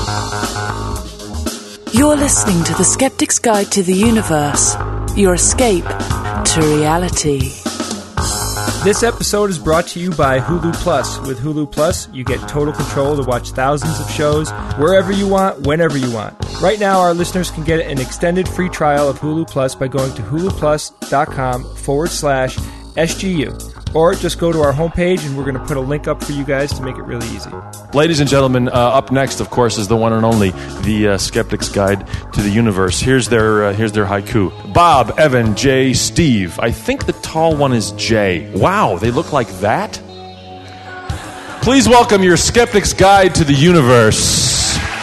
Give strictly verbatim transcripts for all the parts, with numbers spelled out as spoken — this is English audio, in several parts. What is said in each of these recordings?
You're listening to The Skeptic's Guide to the Universe, your escape to reality. This episode is brought to you by Hulu Plus. With Hulu Plus, you get total control to watch thousands of shows wherever you want, whenever you want. Right now, our listeners can get an extended free trial of Hulu Plus by going to huluplus.com forward slash SGU. Or just go to our homepage, and we're going to put a link up for you guys to make it really easy. Ladies and gentlemen, uh, up next, of course, is the one and only, the uh, Skeptic's Guide to the Universe. Here's their uh, here's their haiku. Bob, Evan, Jay, Steve. I think the tall one is Jay. Wow, they look like that? Please welcome your Skeptic's Guide to the Universe.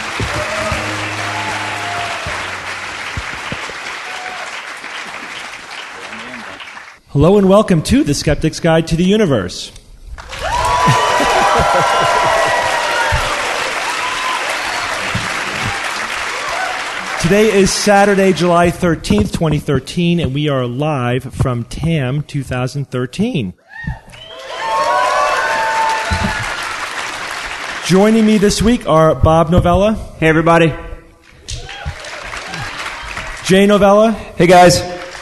Hello and welcome to The Skeptic's Guide to the Universe. Today is Saturday, July thirteenth, twenty thirteen, and we are live from T A M twenty thirteen. Joining me this week are Bob Novella. Hey, everybody. Jay Novella. Hey, guys.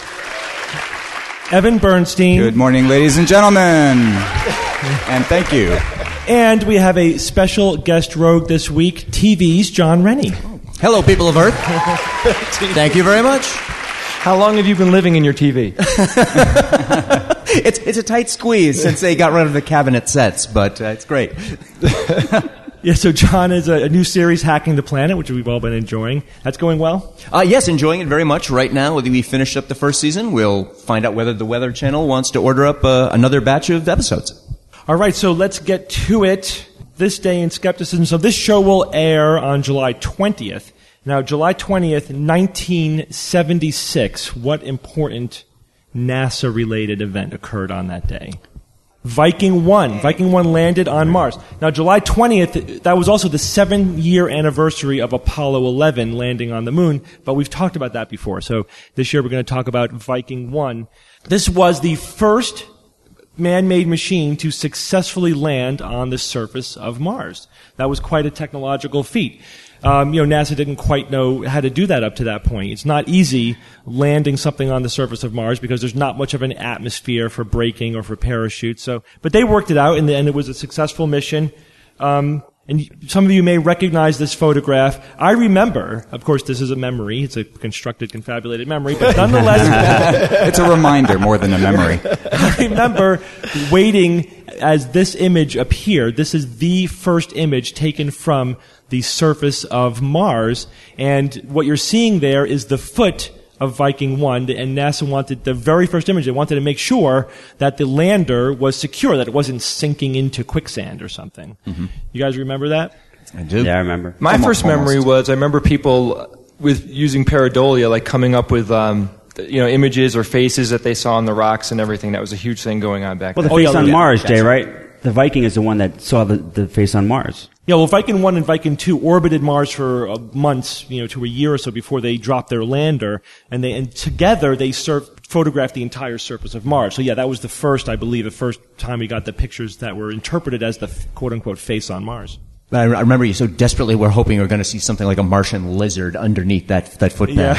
Evan Bernstein. Good morning, ladies and gentlemen. And thank you. And we have a special guest rogue this week, T V's John Rennie. Hello, people of Earth. Thank you very much. How long have you been living in your T V? it's it's a tight squeeze since they got rid of the cabinet sets, but uh, it's great. Yeah, so John is a, a new series, Hacking the Planet, which we've all been enjoying. That's going well? Uh, yes, enjoying it very much. Right now, we finished up the first season. We'll find out whether the Weather Channel wants to order up uh, another batch of episodes. All right, so let's get to it. This Day in Skepticism. So this show will air on July twentieth. Now, July twentieth, nineteen seventy-six, what important NASA-related event occurred on that day? Viking one. Viking one landed on Mars. Now, July twentieth, that was also the seven-year anniversary of Apollo eleven landing on the moon, but we've talked about that before. So this year we're going to talk about Viking one. This was the first man-made machine to successfully land on the surface of Mars. That was quite a technological feat. Um, you know, NASA didn't quite know how to do that up to that point. It's not easy landing something on the surface of Mars because there's not much of an atmosphere for braking or for parachutes. So, but they worked it out, and, and it was a successful mission. Um, and some of you may recognize this photograph. I remember, of course, this is a memory. It's a constructed, confabulated memory, but nonetheless, it's a reminder more than a memory. I remember waiting as this image appeared. This is the first image taken from the surface of Mars, and what you're seeing there is the foot of Viking one, and NASA wanted the very first image. They wanted to make sure that the lander was secure, that it wasn't sinking into quicksand or something. Mm-hmm. You guys remember that? I do. Yeah, I remember. My almost, first memory almost. was I remember people with using pareidolia, like coming up with um, you know images or faces that they saw on the rocks and everything. That was a huge thing going on back well, then. the face oh, yeah, on yeah, Mars, Jay, right. right? The Viking is the one that saw the, the face on Mars. Yeah, well, Viking one and Viking two orbited Mars for uh, months, you know, to a year or so before they dropped their lander, and they and together they served, photographed the entire surface of Mars. So yeah, that was the first, I believe, the first time we got the pictures that were interpreted as the quote-unquote face on Mars. I remember you so desperately were hoping we were going to see something like a Martian lizard underneath that that footpad.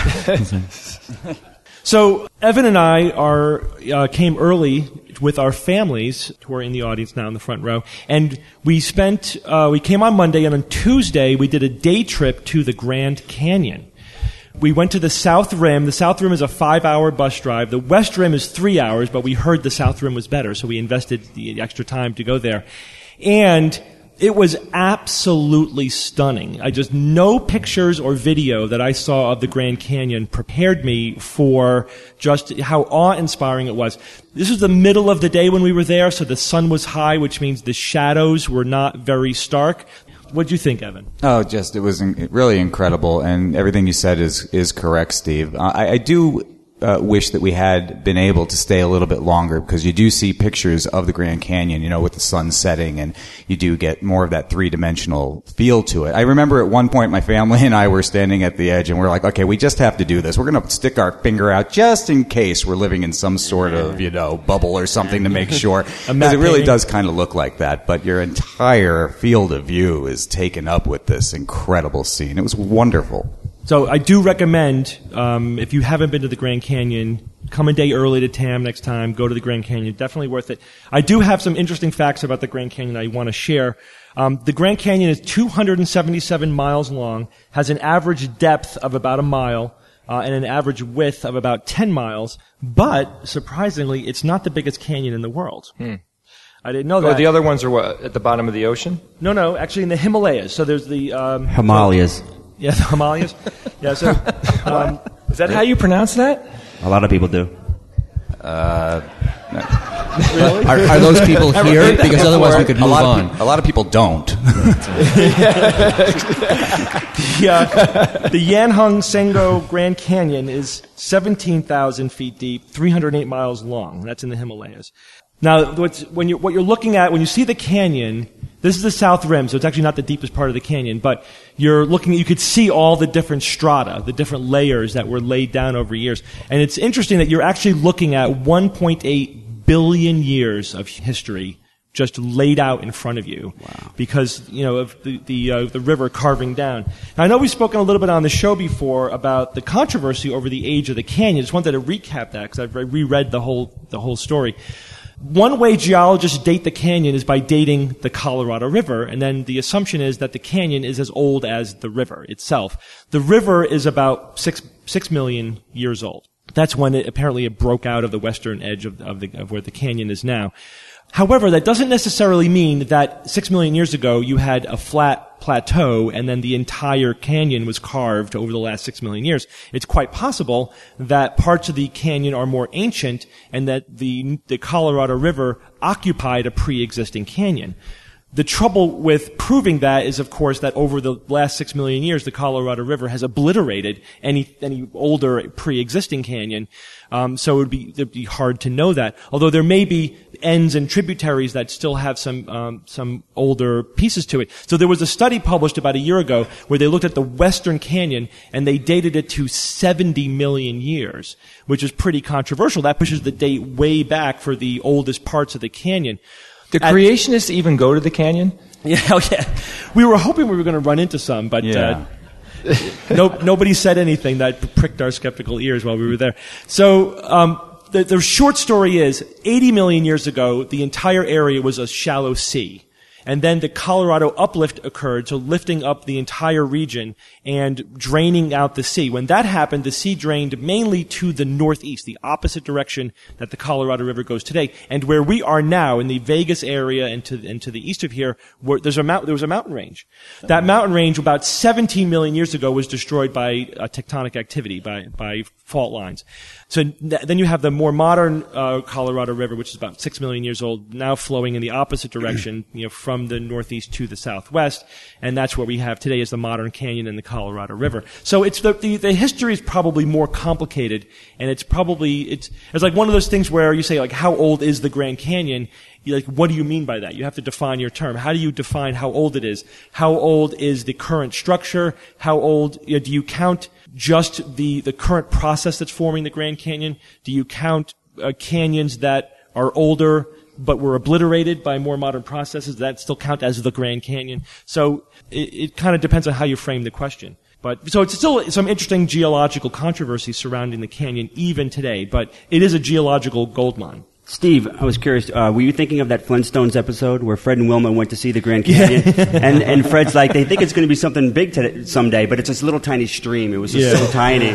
Yeah. So Evan and I are uh, came early with our families, who are in the audience now in the front row, and we spent uh, we came on Monday, and on Tuesday we did a day trip to the Grand Canyon. We went to the South Rim. The South Rim is a five-hour bus drive. The West Rim is three hours, but we heard the South Rim was better, so we invested the extra time to go there. And it was absolutely stunning. I just, no pictures or video that I saw of the Grand Canyon prepared me for just how awe-inspiring it was. This was the middle of the day when we were there, so the sun was high, which means the shadows were not very stark. What'd you think, Evan? Oh, just, it was in, really incredible, and everything you said is, is correct, Steve. Uh, I, I do uh, wish that we had been able to stay a little bit longer, because you do see pictures of the Grand Canyon, you know, with the sun setting, and you do get more of that three-dimensional feel to it. I remember at one point my family and I were standing at the edge, and we're like, okay, we just have to do this. We're going to stick our finger out just in case we're living in some sort of, you know, bubble or something to make sure. Because it really does kind of look like that, but your entire field of view is taken up with this incredible scene. It was wonderful. So I do recommend, um, if you haven't been to the Grand Canyon, come a day early to T A M next time, go to the Grand Canyon. Definitely worth it. I do have some interesting facts about the Grand Canyon I want to share. Um, the Grand Canyon is two hundred seventy-seven miles long, has an average depth of about a mile, uh, and an average width of about ten miles, but surprisingly, it's not the biggest canyon in the world. Hmm. I didn't know Oh, that. the other ones are what, at the bottom of the ocean? No, no, actually in the Himalayas. So there's the... Um, Himalayas. Yeah, the Himalayas. Yeah, so... Um, Is that how you pronounce that? A lot of people do. really? Are, are those people here? Because otherwise we could a move lot on. Of pe- a lot of people don't. the, uh, the Yanhung Sengo Grand Canyon is seventeen thousand feet deep, three hundred eight miles long. That's in the Himalayas. Now, what's, when you, what you're looking at, when you see the canyon, this is the south rim, so it's actually not the deepest part of the canyon, but you're looking, you could see all the different strata, the different layers that were laid down over years. And it's interesting that you're actually looking at one point eight billion years of history just laid out in front of you. Wow. Because, you know, of the, the, uh, the river carving down. Now, I know we've spoken a little bit on the show before about the controversy over the age of the canyon. Just wanted to recap that because I've reread the whole, the whole story. One way geologists date the canyon is by dating the Colorado River, and then the assumption is that the canyon is as old as the river itself. The river is about six, six million years old. That's when it apparently it broke out of the western edge of, of, the, of where the canyon is now. However, that doesn't necessarily mean that six million years ago you had a flat plateau and then the entire canyon was carved over the last six million years. It's quite possible that parts of the canyon are more ancient and that the, the Colorado River occupied a pre-existing canyon. The trouble with proving that is, of course, that over the last six million years, the Colorado River has obliterated any any older pre-existing canyon. Um, so it would be it'd be hard to know that. Although there may be ends and tributaries that still have some um, some older pieces to it. So there was a study published about a year ago where they looked at the Western Canyon and they dated it to seventy million years, which is pretty controversial. That pushes the date way back for the oldest parts of the canyon. Do creationists even go to the canyon? Yeah, oh yeah. We were hoping we were going to run into some, but Yeah. uh, no, nobody said anything that pricked our skeptical ears while we were there. So um, the, the short story is, eighty million years ago, the entire area was a shallow sea. And then the Colorado uplift occurred, so lifting up the entire region and draining out the sea. When that happened, the sea drained mainly to the northeast, the opposite direction that the Colorado River goes today. And where we are now, in the Vegas area and to, and to the east of here, where there's a mount, there was a mountain range. That mountain range, about seventeen million years ago, was destroyed by uh, tectonic activity, by, by fault lines. So th- then you have the more modern uh, Colorado River, which is about six million years old, now flowing in the opposite direction, you know, from the northeast to the southwest, and that's what we have today is the modern canyon and the Colorado River. So it's the, the the history is probably more complicated, and it's probably it's it's like one of those things where you say, like, how old is the Grand Canyon? You're like, what do you mean by that? You have to define your term. How do you define how old it is? How old is the current structure? How old, you know, do you count just the, the current process that's forming the Grand Canyon? Do you count uh, canyons that are older but were obliterated by more modern processes? Does that still count as the Grand Canyon? So it, it kind of depends on how you frame the question. But so it's still some interesting geological controversy surrounding the canyon even today, but it is a geological goldmine. Steve, I was curious, uh, were you thinking of that Flintstones episode where Fred and Wilma went to see the Grand Canyon? and, and Fred's like, they think it's going to be something big today, someday, but it's this little tiny stream. It was just Yeah. so tiny.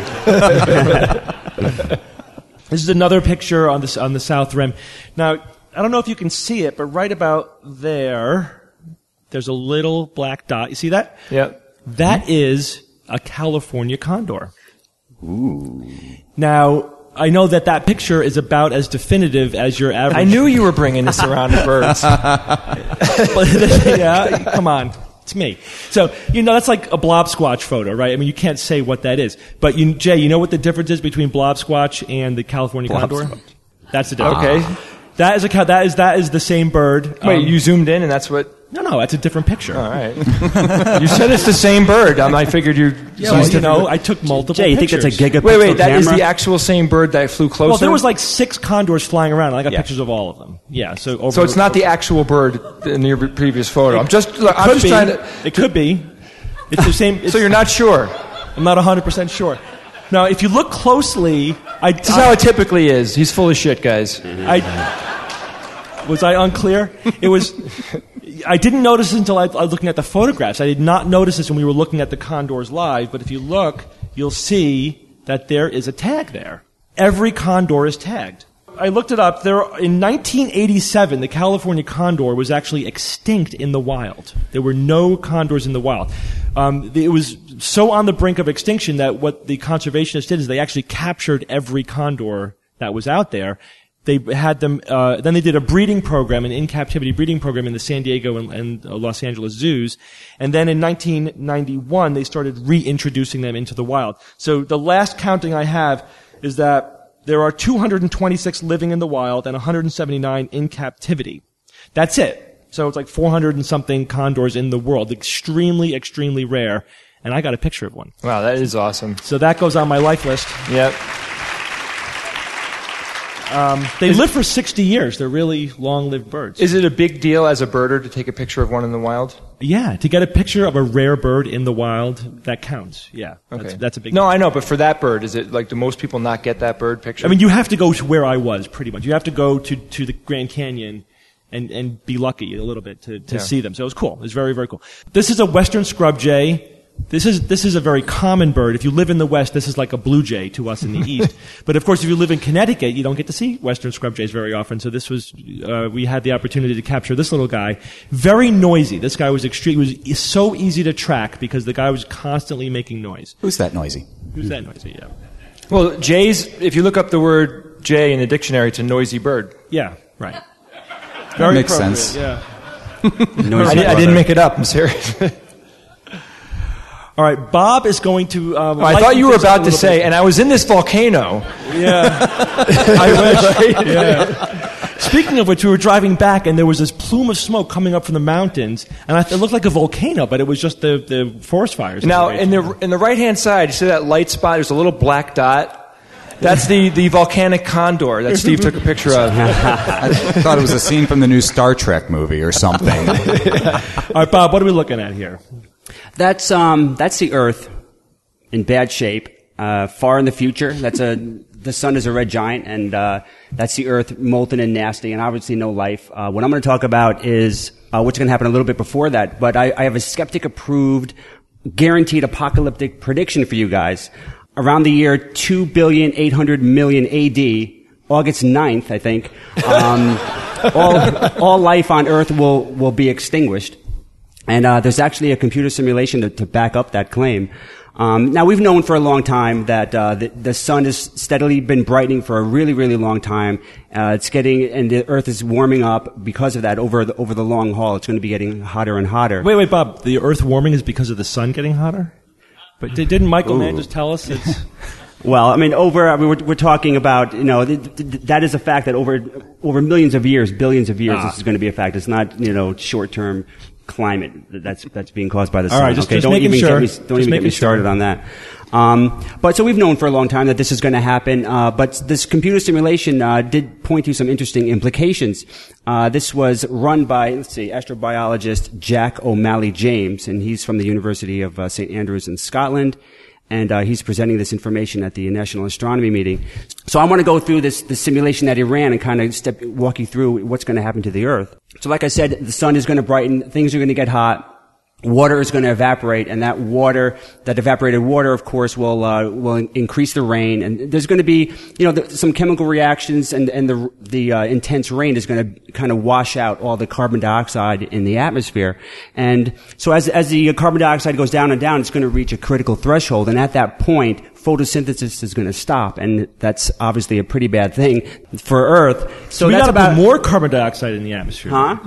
This is another picture on the, on the south rim. Now, I don't know if you can see it, but right about there, there's a little black dot. You see that? Yeah. That is a California condor. Ooh. Now, I know that that picture is about as definitive as your average. I knew you were bringing us around to birds. But, yeah, come on. It's me. So, you know, that's like a blob squatch photo, right? I mean, you can't say what that is. But, you, Jay, you know what the difference is between blob squatch and the California Blob condor? squatch. That's the difference. Okay. That is a ca- that is that is the same bird. Wait, Um, you zoomed in and that's what... No, no, that's a different picture. All right. You said it's the same bird. Um, I figured you... Yeah, well, you know, I took multiple Jay, you think pictures. that's a gigapixel Wait, wait, that camera? is the actual same bird that flew closer? Well, there was like six condors flying around. I got Yeah. pictures of all of them. Yeah, so over, So it's not the actual bird in your previous photo. I'm just, look, I'm could just be. trying to... It could be. It's the same. It's, So you're not sure? I'm not one hundred percent sure. Now, if you look closely, I, This is how it typically is. He's full of shit, guys. I was I unclear? It was. I didn't notice it until I, I was looking at the photographs. I did not notice this when we were looking at the condors live. But if you look, you'll see that there is a tag there. Every condor is tagged. I looked it up. There, in nineteen eighty-seven, the California condor was actually extinct in the wild. There were no condors in the wild. Um, it was so on the brink of extinction that what the conservationists did is they actually captured every condor that was out there. They had them. Uh, then they did a breeding program, an in-captivity breeding program in the San Diego and, and uh, Los Angeles zoos. And then in nineteen ninety-one, they started reintroducing them into the wild. So the last counting I have is that there are two hundred twenty-six living in the wild and one hundred seventy-nine in captivity. That's it. So it's like four hundred and something condors in the world. Extremely, extremely rare. And I got a picture of one. Wow, that is awesome. So that goes on my life list. Yep. Um, they live for sixty years. They're really long-lived birds. Is it a big deal as a birder to take a picture of one in the wild? Yeah, to get a picture of a rare bird in the wild, that counts. Yeah, Okay. that's, that's a big No, deal. I know, but for that bird, is it like, do most people not get that bird picture? I mean, you have to go to where I was, pretty much. You have to go to, to the Grand Canyon and, and be lucky a little bit to, to Yeah. see them. So it was cool. It was very, very cool. This is a western scrub jay. This is, this is a very common bird. If you live in the West, this is like a blue jay to us in the East. But of course, if you live in Connecticut, you don't get to see western scrub jays very often. So this was, uh, we had the opportunity to capture this little guy. Very noisy. This guy was extreme, was so easy to track because the guy was constantly making noise. Who's that noisy? Who's that noisy? Yeah. Well, jays, if you look up the word jay in the dictionary, it's a noisy bird. Yeah, right. That makes appropriate, sense. Yeah. Noisy I, did, I brother. didn't make it up. I'm serious. All right, Bob is going to. Um, I thought you were about to say, and I was in this volcano. Yeah, I wish. Yeah. Speaking of which, we were driving back, and there was this plume of smoke coming up from the mountains, and I, it looked like a volcano, but it was just the, the forest fires. Now, in the in the right hand side, you see that light spot? There's a little black dot. That's the, the volcanic condor that Steve took a picture of. I thought it was a scene from the new Star Trek movie or something. All right, Bob, what are we looking at here? That's um that's the Earth in bad shape, uh, far in the future. That's a the sun is a red giant, and uh, that's the Earth molten and nasty, and obviously no life. Uh, what I'm going to talk about is uh, what's going to happen a little bit before that. But I, I have a skeptic-approved, guaranteed apocalyptic prediction for you guys. Around the year two billion eight hundred million A D, August ninth, I think, um, all all life on Earth will will be extinguished. And uh, there's actually a computer simulation to, to back up that claim. Um, now, we've known for a long time that uh, the, the sun has steadily been brightening for a really, really long time. Uh, it's getting, and the Earth is warming up because of that over the, over the long haul. It's going to be getting hotter and hotter. Wait, wait, Bob. The Earth warming is because of the sun getting hotter? But did, didn't Michael Mann just tell us it's... Well, I mean, over, I mean, we're, we're talking about, you know, th- th- that is a fact that over, over millions of years, billions of years, Ah. this is going to be a fact. It's not, you know, short-term climate that's, that's being caused by the sun. All right, just- okay, just don't making even sure. get me, Just don't even get making me started sure. on that. Um, but so we've known for a long time that this is going to happen, uh, but this computer simulation, uh, did point to some interesting implications. Uh, this was run by, let's see, astrobiologist Jack O'Malley James, and he's from the University of uh, Saint Andrews in Scotland. And uh, he's presenting this information at the National Astronomy Meeting. So I want to go through this, this simulation that he ran and kind of step, walk you through what's going to happen to the Earth. So like I said, the sun is going to brighten, things are going to get hot, water is going to evaporate, and that water, that evaporated water, of course, will uh, will increase the rain. And there's going to be, you know, the, some chemical reactions, and and the the uh, intense rain is going to kind of wash out all the carbon dioxide in the atmosphere. And so as as the carbon dioxide goes down and down, it's going to reach a critical threshold, and at that point, photosynthesis is going to stop, and that's obviously a pretty bad thing for Earth. So we that's got to about put more carbon dioxide in the atmosphere. huh?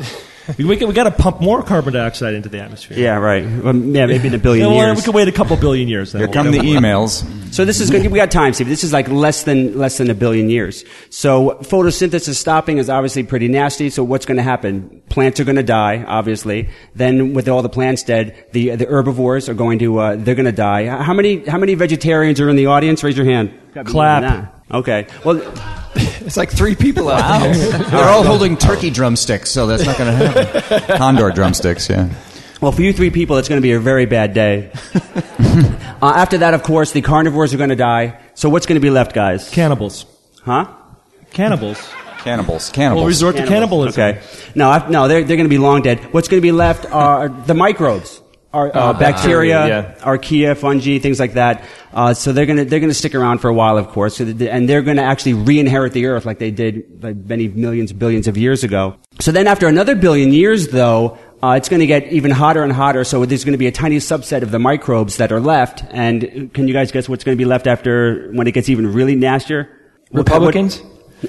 we we, we got to pump more carbon dioxide into the atmosphere. Yeah, right. Well, yeah, maybe in a billion Yeah, well, years. we could wait a couple billion years. Then Here we'll come the go. emails. So this is going to, we got time, Steve. This is like less than less than a billion years. So photosynthesis stopping is obviously pretty nasty. So what's going to happen? Plants are going to die, obviously. Then with all the plants dead, the the herbivores are going to uh, they're going to die. How many how many vegetarians are in the audience? Raise your hand. Clap. Nah. Okay. Well, It's like three people out there. They're all holding turkey drumsticks, so that's not going to happen. Condor drumsticks, yeah. well, for you three people, it's going to be a very bad day. uh, after that, of course, the carnivores are going to die. So what's going to be left, guys? Cannibals. Huh? Cannibals. Cannibals. Cannibals. We'll resort to cannibalism. Okay. No, I, no, they're, they're going to be long dead. What's going to be left are the microbes. Are, uh, Oh, bacteria, bacteria, yeah. archaea, fungi, things like that. Uh, so they're gonna, they're gonna stick around for a while, of course. So that- and they're gonna actually re-inherit the earth like they did like many millions, billions of years ago. So then after another billion years, though, uh, it's gonna get even hotter and hotter. So there's gonna be a tiny subset of the microbes that are left. And can you guys guess what's gonna be left after, when it gets even really nastier? What- Republicans?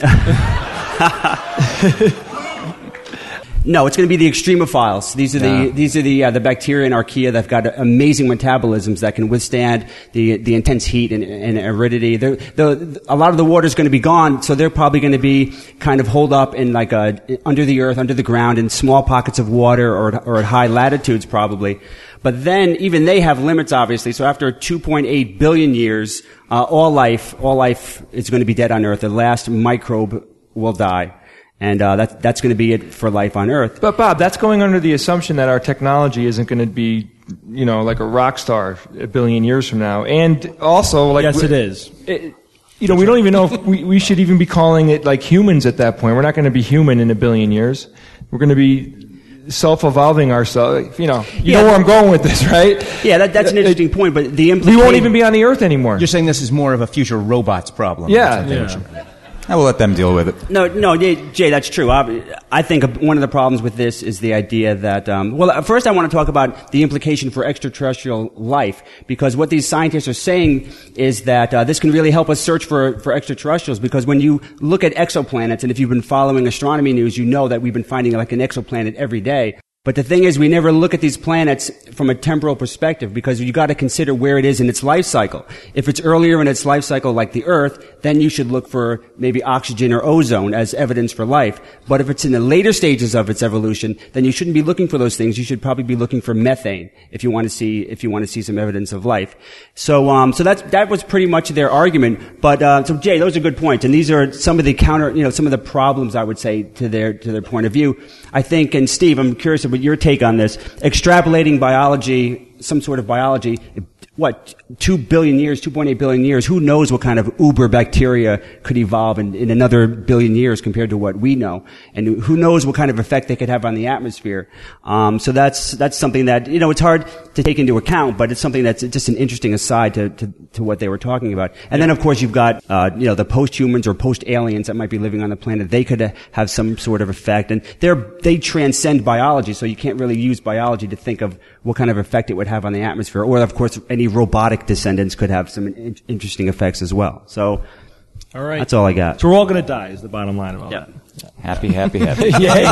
No, it's going to be the extremophiles. These are the these are the uh, the bacteria and archaea that've got amazing metabolisms that can withstand the the intense heat and, and aridity. They're, the a lot of the water is going to be gone, so they're probably going to be kind of holed up in like a under the earth, under the ground, in small pockets of water, or or at high latitudes probably. But then even they have limits, obviously. So after two point eight billion years, uh, all life all life is going to be dead on Earth. The last microbe will die. And uh, that, that's going to be it for life on Earth. But Bob, that's going under the assumption that our technology isn't going to be, you know, like a rock star a billion years from now. And also, like, Yes, we- it is. it- you know, we don't even know if we, we should even be calling it like humans at that point. We're not going to be human in a billion years. We're going to be self-evolving ourselves. You know, you Yeah. know where I'm going with this, right? Yeah, that, that's an interesting point. But the We implication, won't even be on the Earth anymore. You're saying this is more of a future robots problem. Yeah. That's what Yeah. I will let them deal with it. No, no, Jay, Jay, that's true. I, I think one of the problems with this is the idea that, um, well, first I want to talk about the implication for extraterrestrial life, because what these scientists are saying is that uh, this can really help us search for, for extraterrestrials, because when you look at exoplanets, and if you've been following astronomy news, you know that we've been finding like an exoplanet every day. But the thing is, we never look at these planets from a temporal perspective, because you got to consider where it is in its life cycle. If it's earlier in its life cycle, like the Earth, then you should look for maybe oxygen or ozone as evidence for life. But if it's in the later stages of its evolution, then you shouldn't be looking for those things. You should probably be looking for methane if you want to see if you want to see some evidence of life. So, um, so that's that was pretty much their argument. But uh, so, Jay, those are good points, and these are some of the counter, you know, some of the problems I would say to their to their point of view. I think, and Steve, I'm curious about your take on this. Extrapolating biology, some sort of biology, what, two billion years, two point eight billion years, who knows what kind of uber bacteria could evolve in, in another billion years compared to what we know. And who knows what kind of effect they could have on the atmosphere. Um, so that's, that's something that, you know, it's hard to take into account, but it's something that's just an interesting aside to, to, to what they were talking about. And then, of course, you've got, uh, you know, the post-humans or post-aliens that might be living on the planet. They could uh, have some sort of effect. And they're, they transcend biology, so you can't really use biology to think of what kind of effect it would have on the atmosphere. Or, of course, any robotic descendants could have some in- interesting effects as well. So, All right. that's all I got. So we're all going to die is the bottom line of all Yeah. that. Happy, happy, happy.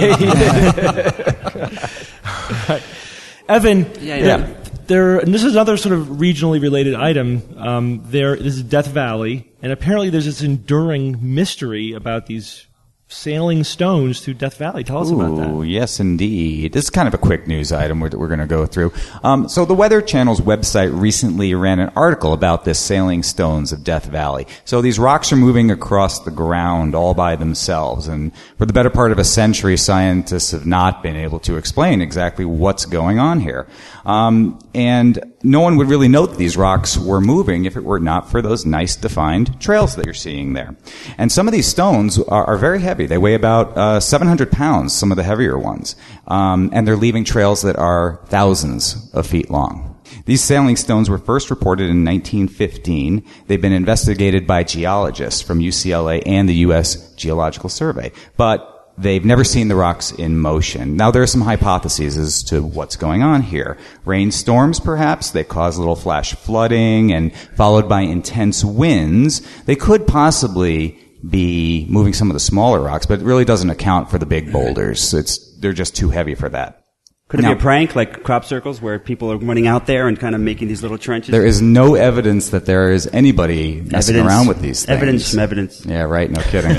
Right. Evan, Yeah, yeah. there, and this is another sort of regionally related item. Um, there, this is Death Valley, and apparently there's this enduring mystery about these sailing stones through Death Valley. Tell us about Ooh, that. yes, indeed. This is kind of a quick news item we're, we're going to go through. Um, so the Weather Channel's website recently ran an article about this sailing stones of Death Valley. So these rocks are moving across the ground all by themselves, and for the better part of a century, scientists have not been able to explain exactly what's going on here. Um, and no one would really know that these rocks were moving if it were not for those nice defined trails that you're seeing there. And some of these stones are, are very heavy. They weigh about uh, seven hundred pounds, some of the heavier ones. Um, and they're leaving trails that are thousands of feet long. These sailing stones were first reported in nineteen fifteen. They've been investigated by geologists from U C L A and the U S Geological Survey. But they've never seen the rocks in motion. Now, there are some hypotheses as to what's going on here. Rainstorms, perhaps. They cause a little flash flooding, and followed by intense winds. They could possibly be moving some of the smaller rocks, but it really doesn't account for the big boulders. It's they're just too heavy for that. Could it Now, be a prank, like crop circles, where people are running out there and kind of making these little trenches? There is no evidence that there is anybody messing Evidence. around with these things. Evidence from evidence. Yeah, right. No kidding.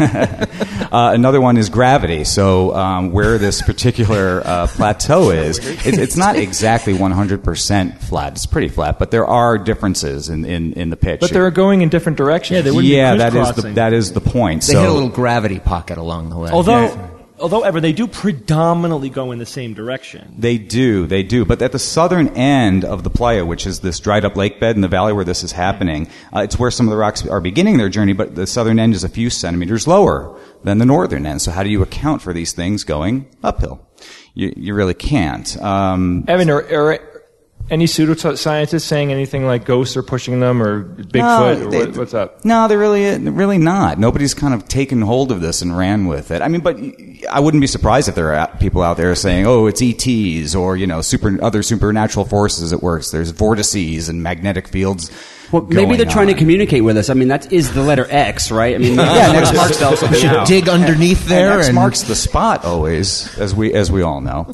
uh, another one is gravity. So um, where this particular uh, plateau is, it, it's not exactly one hundred percent flat. It's pretty flat, but there are differences in, in, in the pitch. But they're going in different directions. Yeah, they wouldn't yeah, be that is the crisscrossing. that is the point. They so, hit a little gravity pocket along the way. Although, although ever they do predominantly go in the same direction. They do, they do. But at the southern end of the playa, which is this dried up lake bed in the valley where this is happening, uh, it's where some of the rocks are beginning their journey, but the southern end is a few centimeters lower than the northern end. So how do you account for these things going uphill? You, you really can't. Um, Evan, are, are any pseudoscientists saying anything like ghosts are pushing them or Bigfoot? No, or they- what, what's up? No, they're really, really not. Nobody's kind of taken hold of this and ran with it. I mean, but I wouldn't be surprised if there are people out there saying, "Oh, it's E Ts" or you know, super other supernatural forces at work. There's vortices and magnetic fields. Well, maybe going they're trying on. to communicate with us. I mean, that is the letter X, right? I mean, Yeah, next marks spell something should out. dig underneath there. And X and- marks the spot always, as we as we all know.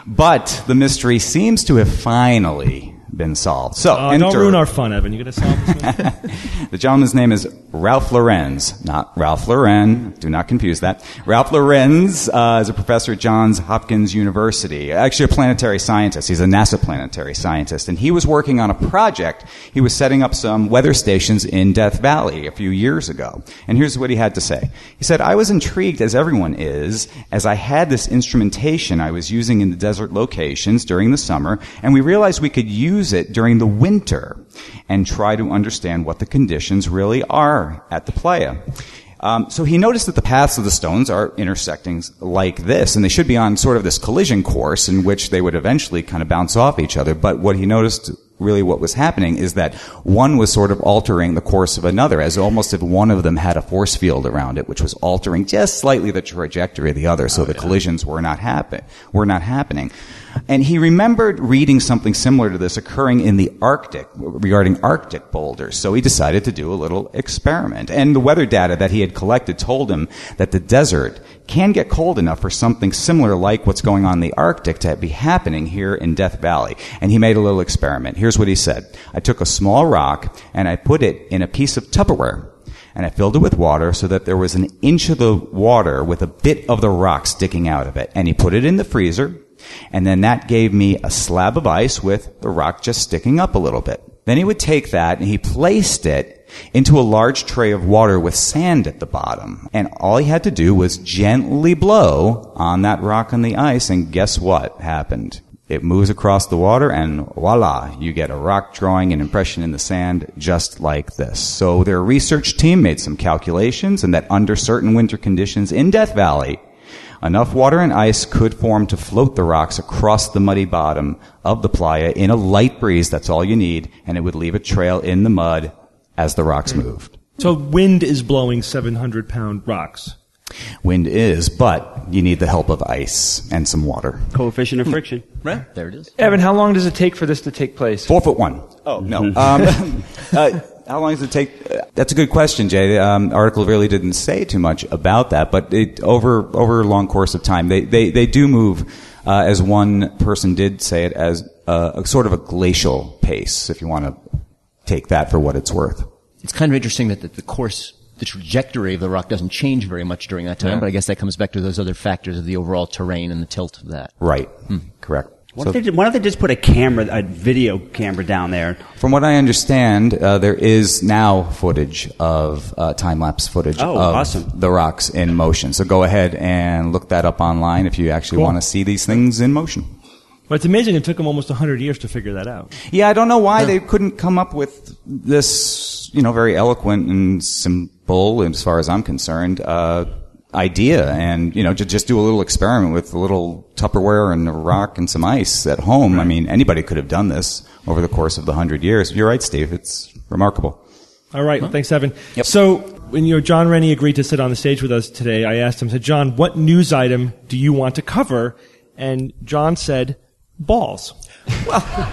But the mystery seems to have finally been solved. So Uh, enter, don't ruin our fun, Evan. You going to solve this one? the gentleman's name is Ralph Lorenz, not Ralph Lauren. Do not confuse that. Ralph Lorenz uh, is a professor at Johns Hopkins University. Actually, a planetary scientist. He's a NASA planetary scientist, and he was working on a project. He was setting up some weather stations in Death Valley a few years ago. And here's what he had to say. He said, "I was intrigued, as everyone is, as I had this instrumentation I was using in the desert locations during the summer, and we realized we could use it during the winter and try to understand what the conditions really are at the playa." Um, so he noticed that the paths of the stones are intersecting like this, and they should be on sort of this collision course in which they would eventually kind of bounce off each other. But what he noticed, really what was happening, is that one was sort of altering the course of another, as almost if one of them had a force field around it, which was altering just slightly the trajectory of the other, so the collisions were not happen were not happening. And he remembered reading something similar to this occurring in the Arctic regarding Arctic boulders. So he decided to do a little experiment. And the weather data that he had collected told him that the desert can get cold enough for something similar like what's going on in the Arctic to be happening here in Death Valley. And he made a little experiment. Here's what he said. "I took a small rock and I put it in a piece of Tupperware. And I filled it with water so that there was an inch of the water with a bit of the rock sticking out of it. And he put it in the freezer. And then that gave me a slab of ice with the rock just sticking up a little bit. Then he would take that and he placed it into a large tray of water with sand at the bottom. And all he had to do was gently blow on that rock on the ice, and guess what happened? It moves across the water, and voila, you get a rock drawing an impression in the sand just like this. So their research team made some calculations, and that under certain winter conditions in Death Valley, enough water and ice could form to float the rocks across the muddy bottom of the playa in a light breeze. That's all you need, and it would leave a trail in the mud as the rocks moved. So wind is blowing seven hundred pound rocks. Wind is, but you need the help of ice and some water. Coefficient of friction. Right, there it is. Evan, how long does it take for this to take place? Four foot one. Oh, no. Um, uh, how long does it take? Uh, that's a good question, Jay. The um, article really didn't say too much about that, but it, over over a long course of time, they, they, they do move, uh, as one person did say it, as a, a sort of a glacial pace, if you want to take that for what it's worth. It's kind of interesting that the, the course, the trajectory of the rock doesn't change very much during that time, Yeah. but I guess that comes back to those other factors of the overall terrain and the tilt of that. Right. Correct. What So- if they did, why don't they just put a camera, a video camera down there? From what I understand, uh, there is now footage of uh, time-lapse footage Oh, of awesome. the rocks in motion. So go ahead and look that up online if you actually Cool. want to see these things in motion. But it's amazing it took them almost one hundred years to figure that out. Yeah, I don't know why they couldn't come up with this, you know, very eloquent and simple, as far as I'm concerned, uh, idea, and you know, to just do a little experiment with a little Tupperware and a rock and some ice at home. I mean, anybody could have done this over the course of the hundred years. You're right, Steve. It's remarkable. All right, well, thanks, Evan. Yep. So when you know, John Rennie agreed to sit on the stage with us today, I asked him, said, John, what news item do you want to cover? And John said, balls.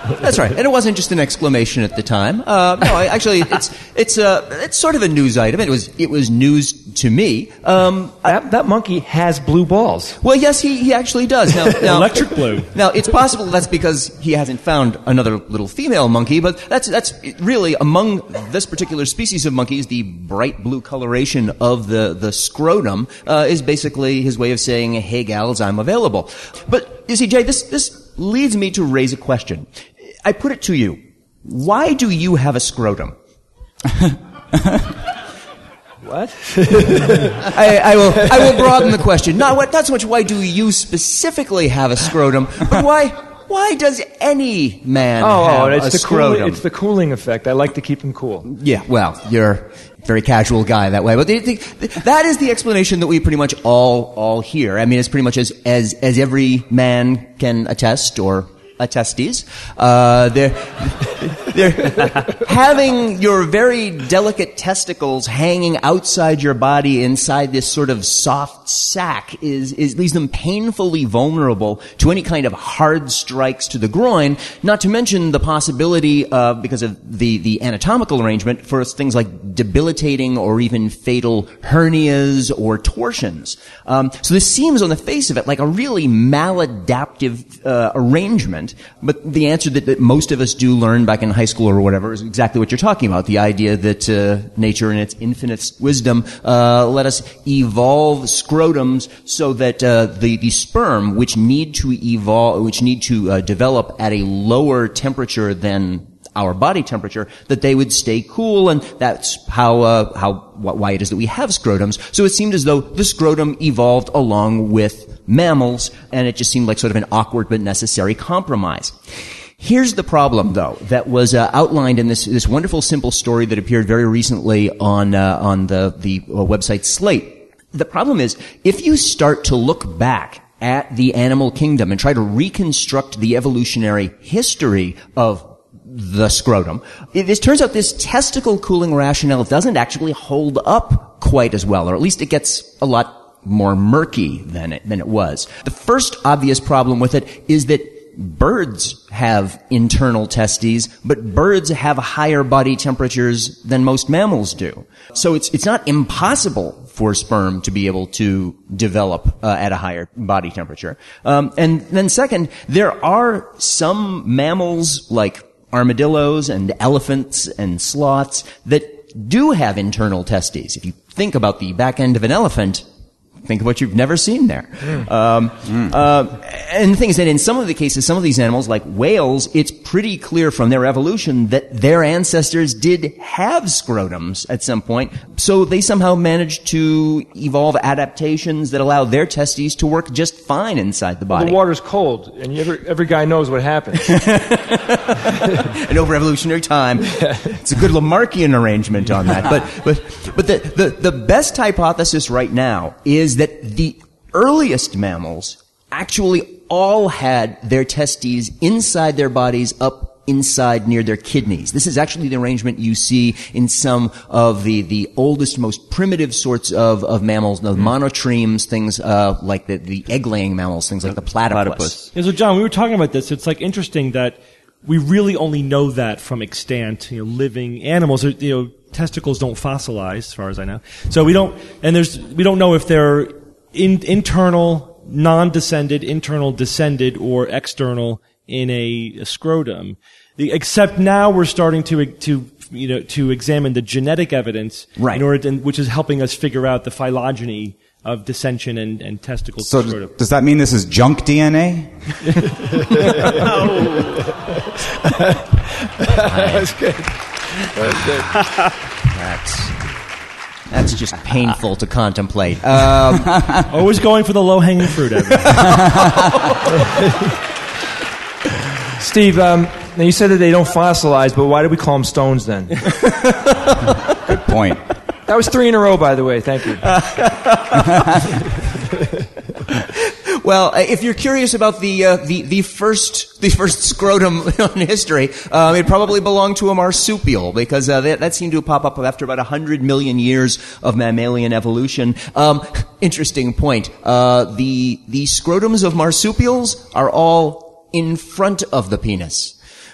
That's right. And it wasn't just an exclamation at the time. Uh, no, I, actually, it's it's uh, it's sort of a news item. It was it was news to me. Um, That, that monkey has blue balls. well, yes, he, he actually does. Now, now, Electric blue. Now, it's possible that's because he hasn't found another little female monkey, but that's that's really among this particular species of monkeys, the bright blue coloration of the the scrotum uh, is basically his way of saying, "Hey, gals, I'm available." But you see, Jay, this this leads me to raise a question. I put it to you: why do you have a scrotum? What? I, I will. I will broaden the question. Not what. Not so much. Why do you specifically have a scrotum, but why? Why does any man Oh, have oh it's a the scrotum? cooling, it's the cooling effect. I like to keep him cool. Yeah. Well, you're a very casual guy that way, but the, the, that is the explanation that we pretty much all all hear. I mean, it's pretty much as as as every man can attest or attestes. Uh, they're, they're having your very delicate testicles hanging outside your body inside this sort of soft sack is, is leaves them painfully vulnerable to any kind of hard strikes to the groin, not to mention the possibility, uh, because of the, the anatomical arrangement, for things like debilitating or even fatal hernias or torsions. Um, so this seems on the face of it like a really maladaptive uh, arrangement. But the answer that, that most of us do learn back in high school or whatever is exactly what you're talking about. The idea that uh, nature in its infinite wisdom uh, let us evolve scrotums so that uh, the, the sperm, which need to evolve, which need to uh, develop at a lower temperature than our body temperature, that they would stay cool, and that's how uh, how why it is that we have scrotums. So it seemed as though the scrotum evolved along with mammals, and it just seemed like sort of an awkward but necessary compromise. Here's the problem, though, that was uh, outlined in this this wonderful, simple story that appeared very recently on uh, on the the uh, website Slate. The problem is, if you start to look back at the animal kingdom and try to reconstruct the evolutionary history of the scrotum, it, it turns out this testicle cooling rationale doesn't actually hold up quite as well, or at least it gets a lot more murky than it than it was. The first obvious problem with it is that birds have internal testes, but birds have higher body temperatures than most mammals do. So it's it's not impossible for sperm to be able to develop uh, at a higher body temperature. Um, and then second, there are some mammals like armadillos and elephants and sloths that do have internal testes. If you think about the back end of an elephant, think of what you've never seen there. Mm. Um, mm. Uh, and the thing is that in some of the cases, some of these animals, like whales, it's pretty clear from their evolution that their ancestors did have scrotums at some point. So they somehow managed to evolve adaptations that allow their testes to work just fine inside the body. Well, the water's cold, and every, every guy knows what happens. And over evolutionary time, it's a good Lamarckian arrangement on that. But but but the, the, the best hypothesis right now is that the earliest mammals actually all had their testes inside their bodies, up inside near their kidneys. This is actually the arrangement you see in some of the, the oldest, most primitive sorts of, of mammals, the monotremes, things uh, like the, the egg-laying mammals, things like the platypus. platypus. Yeah, so John, we were talking about this. It's like interesting that we really only know that from extant, you know, living animals. You know, testicles don't fossilize, as far as I know. So we don't, and there's, we don't know if they're in, internal, non-descended, internal descended, or external in a, a scrotum. The, except now we're starting to, to, you know, to examine the genetic evidence, right, in order to, which is helping us figure out the phylogeny of dissension and, and testicles. So d- does that mean this is junk D N A? That's good. That's good. That's, that's just painful to contemplate. Um, Always going for the low-hanging fruit, Evan. Steve, um, now you said that they don't fossilize, but why do we call them stones then? Good point. That was three in a row, by the way. Thank you. Well, if you're curious about the uh, the the first the first scrotum in history, um, it probably belonged to a marsupial, because uh, that, that seemed to pop up after about a hundred million years of mammalian evolution. Um, interesting point. Uh, the the scrotums of marsupials are all in front of the penis.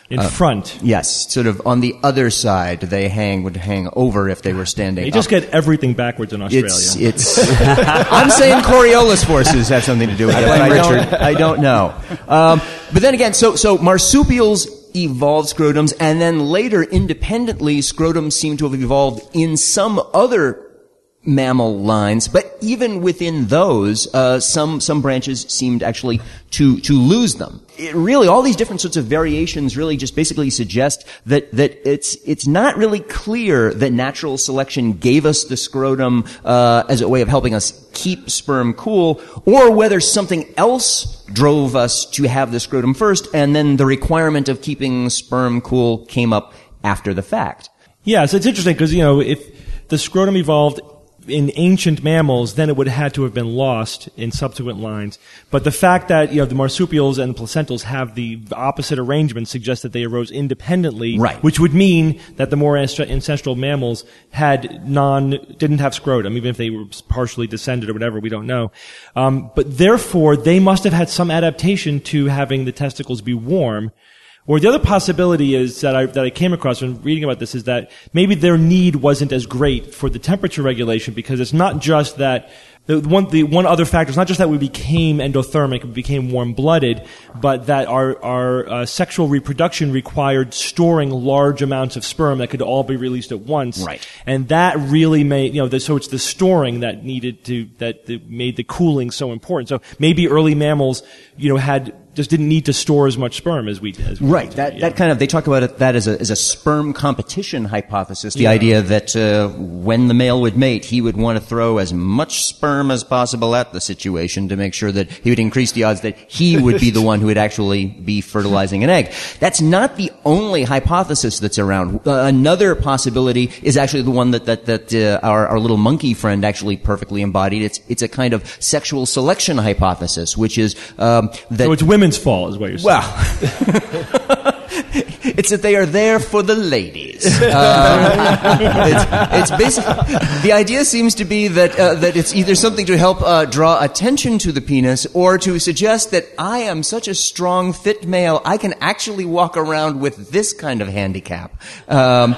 In front. Yes, sort of on the other side, they hang would hang over if they were standing. They just up. get everything backwards in Australia. It's. it's I'm saying Coriolis forces have something to do with it. But I don't. I don't know. Um, but then again, so so marsupials evolved scrotums, and then later, independently, scrotums seem to have evolved in some other mammal lines, but even within those, uh, some some branches seemed actually to to lose them. It really, all these different sorts of variations really just basically suggest that that it's it's not really clear that natural selection gave us the scrotum uh, as a way of helping us keep sperm cool, or whether something else drove us to have the scrotum first, and then the requirement of keeping sperm cool came up after the fact. Yeah, so it's interesting because, you know, if the scrotum evolved in ancient mammals, then it would have had to have been lost in subsequent lines. But the fact that, you know, the marsupials and the placentals have the opposite arrangement suggests that they arose independently, right? Which would mean that the more ancestral mammals had non, didn't have scrotum, even if they were partially descended or whatever, we don't know. Um, but therefore, they must have had some adaptation to having the testicles be warm. Or the other possibility is that I, that I came across when reading about this is that maybe their need wasn't as great for the temperature regulation, because it's not just that the one, the one other factor is not just that we became endothermic, we became warm-blooded, but that our, our uh, sexual reproduction required storing large amounts of sperm that could all be released at once. Right. And that really made, you know, the, so it's the storing that needed to, that, that made the cooling so important. So maybe early mammals, you know, had, just didn't need to store as much sperm as we did. Right. That yeah. that kind of, they talk about it, that as a as a sperm competition hypothesis. The yeah. idea that uh, when the male would mate, he would want to throw as much sperm as possible at the situation to make sure that he would increase the odds that he would be the one who would actually be fertilizing an egg. That's not the only hypothesis that's around. Uh, another possibility is actually the one that that that uh, our our little monkey friend actually perfectly embodied. It's it's a kind of sexual selection hypothesis, which is um, that. So it's women's fault, is what you're saying. Well, it's that they are there for the ladies. Uh, it's, it's basically, the idea seems to be that uh, that it's either something to help uh, draw attention to the penis, or to suggest that I am such a strong, fit male, I can actually walk around with this kind of handicap. Um,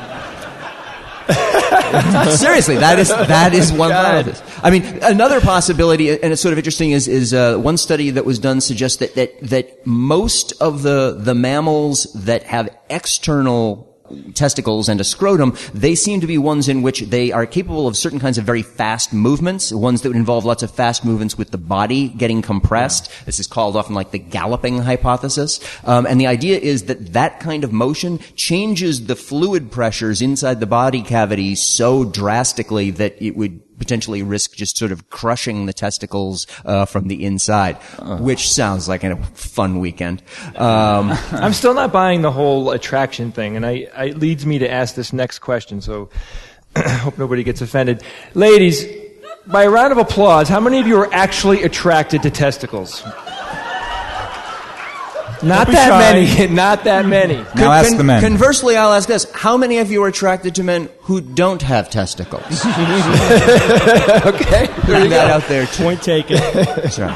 Seriously, that is that is one hypothesis. I mean, another possibility, and it's sort of interesting, is is uh, one study that was done suggests that that that most of the the mammals that have external testicles and a scrotum, they seem to be ones in which they are capable of certain kinds of very fast movements, ones that would involve lots of fast movements with the body getting compressed. Yeah. This is called often like the galloping hypothesis. Um, and the idea is that that kind of motion changes the fluid pressures inside the body cavity so drastically that it would potentially risk just sort of crushing the testicles uh, from the inside, uh. which sounds like a fun weekend. Um, I'm still not buying the whole attraction thing, and I, I it leads me to ask this next question, so I hope nobody gets offended. Ladies, by a round of applause, how many of you are actually attracted to testicles? Not that shy. many. Not that many. Now Con- ask the men. Conversely, I'll ask this. How many of you are attracted to men who don't have testicles? Okay. Putting that out there. Point taken. That's right.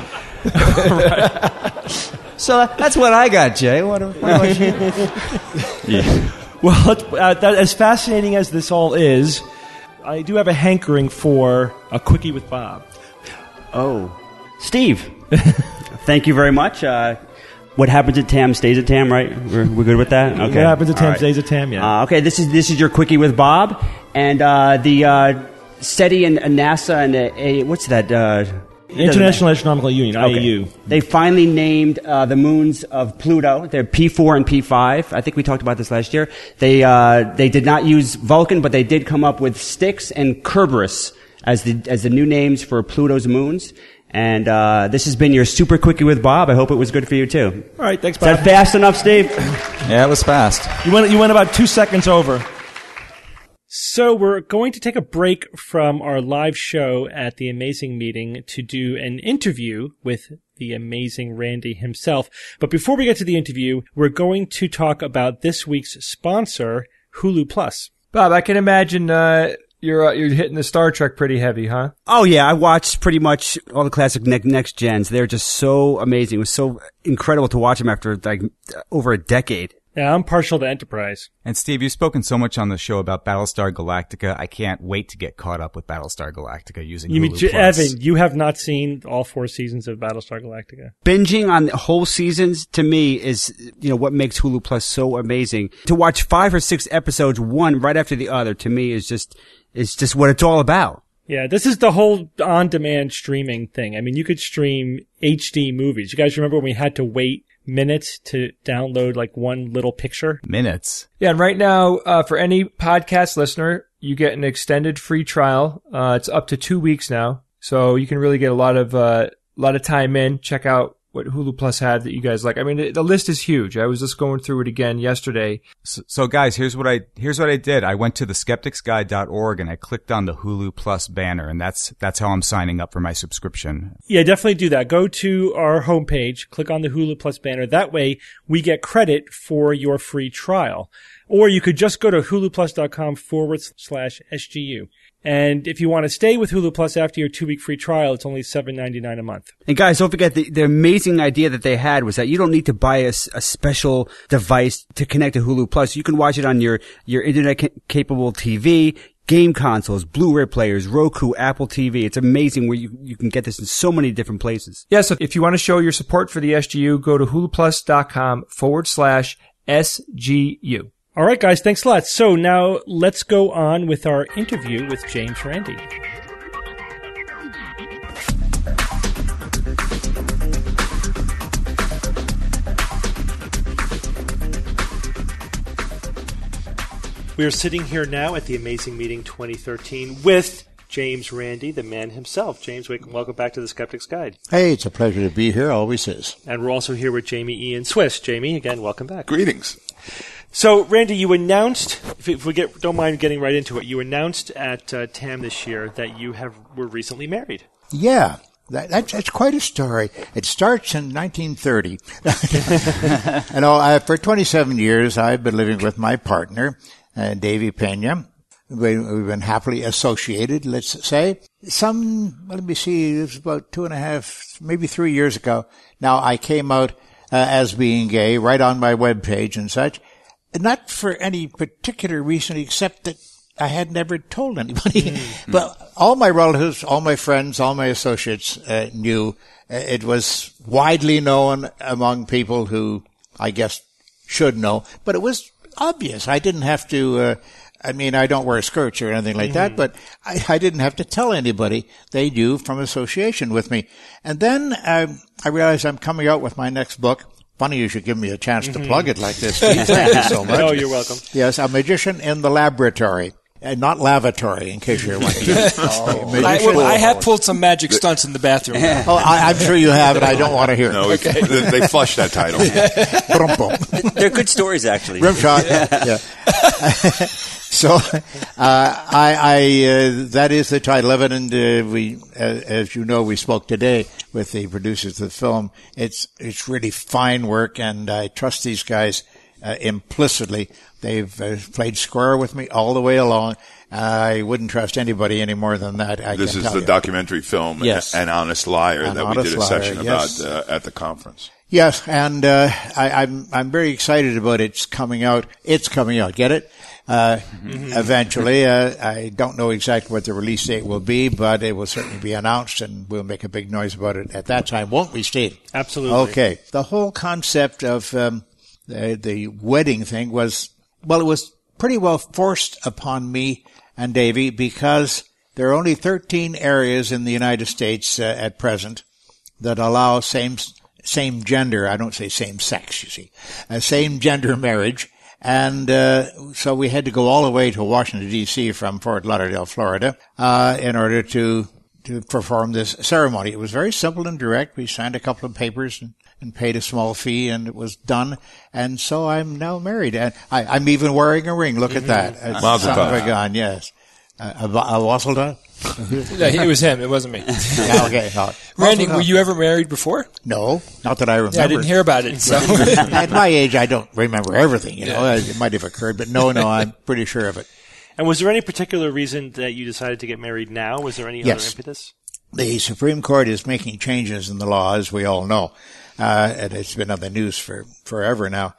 So that's what I got, Jay. What, what about you? Yeah. Well, uh, that, as fascinating as this all is, I do have a hankering for a quickie with Bob. Oh. Steve, thank you very much. Uh, What happens at Tam stays at Tam, right? We're, we're good with that? Okay. What happens at Tam right. stays at Tam, yeah. Uh, okay, this is this is your quickie with Bob. And uh, the uh, SETI and, and NASA and uh, a, what's that? Uh, International Astronomical Union, okay. I A U. They finally named uh, the moons of Pluto. They're P four and P five. I think we talked about this last year. They uh, they did not use Vulcan, but they did come up with Styx and Kerberos as the as the new names for Pluto's moons. And uh, this has been your Super Quickie with Bob. I hope it was good for you, too. All right, thanks, Bob. Is that fast enough, Steve? Yeah, it was fast. You went, you went about two seconds over. So we're going to take a break from our live show at the Amazing Meeting to do an interview with the amazing Randy himself. But before we get to the interview, we're going to talk about this week's sponsor, Hulu Plus. Bob, I can imagine... Uh You're uh, you're hitting the Star Trek pretty heavy, huh? Oh yeah, I watched pretty much all the classic ne- next gens. They're just so amazing. It was so incredible to watch them after like over a decade. Yeah, I'm partial to Enterprise. And Steve, you've spoken so much on the show about Battlestar Galactica. I can't wait to get caught up with Battlestar Galactica using You Hulu mean, Plus. Evan, you have not seen all four seasons of Battlestar Galactica? Binging on whole seasons, to me, is, you know, what makes Hulu Plus so amazing. To watch five or six episodes, one right after the other, to me, is just, is just what it's all about. Yeah, this is the whole on-demand streaming thing. I mean, you could stream H D movies. You guys remember when we had to wait minutes to download like one little picture? Minutes. Yeah, and right now, uh, for any podcast listener, you get an extended free trial. Uh, it's up to two weeks now, so you can really get a lot of uh, a lot of time in. Check out what Hulu Plus had that you guys like. I mean, the, the list is huge. I was just going through it again yesterday. So, so guys, here's what I here's what I did. I went to the skeptics guide dot org and I clicked on the Hulu Plus banner, and that's that's how I'm signing up for my subscription. Yeah, definitely do that. Go to our homepage, click on the Hulu Plus banner. That way, we get credit for your free trial. Or you could just go to huluplus.com forward slash SGU. And if you want to stay with Hulu Plus after your two-week free trial, it's only seven ninety-nine a month. And guys, don't forget the, the amazing idea that they had was that you don't need to buy a, a special device to connect to Hulu Plus. You can watch it on your, your internet-capable T V, game consoles, Blu-ray players, Roku, Apple T V. It's amazing where you, you can get this in so many different places. Yeah, so if you want to show your support for the S G U, go to huluplus.com forward slash SGU. All right, guys, thanks a lot. So now let's go on with our interview with James Randi. We are sitting here now at the Amazing Meeting twenty thirteen with James Randi, the man himself. James, welcome back to the Skeptic's Guide. Hey, it's a pleasure to be here, always is. And we're also here with Jamie Ian Swiss. Jamie, again, welcome back. Greetings. So, Randy, you announced, if, if we get, don't mind getting right into it, you announced at uh, T A M this year that you have were recently married. Yeah, that, that's, that's quite a story. It starts in nineteen thirty. You know, I, for twenty-seven years, I've been living with my partner, uh, Davy Pena. We, we've been happily associated, let's say. Some, let me see, it was about two and a half, maybe three years ago. Now, I came out uh, as being gay right on my webpage and such. Not for any particular reason except that I had never told anybody. Mm-hmm. But all my relatives, all my friends, all my associates uh, knew. Uh, it was widely known among people who I guess should know. But it was obvious. I didn't have to, uh, I mean, I don't wear skirts or anything like mm-hmm. that, but I, I didn't have to tell anybody. They knew from association with me. And then uh, I realized I'm coming out with my next book. Funny you should give me a chance to plug it like this. Thank you so much. No, you're welcome. Yes, A Magician in the Laboratory. Uh, not lavatory, in case you're wondering. oh. I, well, I have pulled some magic stunts in the bathroom. oh, I, I'm sure you have, and I don't want to hear it. No, okay. they, they flushed that title. They're good stories, actually. Rimshot. Yeah. So, uh, I, I, uh, that is the title of it, and uh, we, uh, as you know, we spoke today with the producers of the film. It's, it's really fine work, and I trust these guys uh, implicitly. They've uh, played square with me all the way along. I wouldn't trust anybody any more than that. I this can is tell the you. documentary film, yes. An Honest Liar, An that Honest we did a Liar, session yes. about uh, at the conference. Yes, and uh, I, I'm I'm very excited about it's coming out. It's coming out. Get it? Uh, mm-hmm. Eventually, uh, I don't know exactly what the release date will be, but it will certainly be announced, and we'll make a big noise about it at that time, won't we, Steve? Absolutely. Okay. The whole concept of um, the, the wedding thing was, well, it was pretty well forced upon me and Davy because there are only thirteen areas in the United States uh, at present that allow same same gender. I don't say same sex, you see, uh, same gender marriage. And uh, so we had to go all the way to Washington, D C from Fort Lauderdale, Florida, uh, in order to to perform this ceremony. It was very simple and direct. We signed a couple of papers and, and paid a small fee, and it was done. And so I'm now married. And I, I'm even wearing a ring. Look mm-hmm. at that. Mazel tov. Gone, yes. Uh, a, a Mazel tov? No, it was him. It wasn't me. Yeah, okay. No. Randy, were you ever married before? No, not that I remember. Yeah, I didn't hear about it. So. At my age, I don't remember everything. You know, yeah. It might have occurred, but no, no, I'm pretty sure of it. And was there any particular reason that you decided to get married now? Was there any yes. other impetus? The Supreme Court is making changes in the law, as we all know, uh, and it's been on the news for forever now.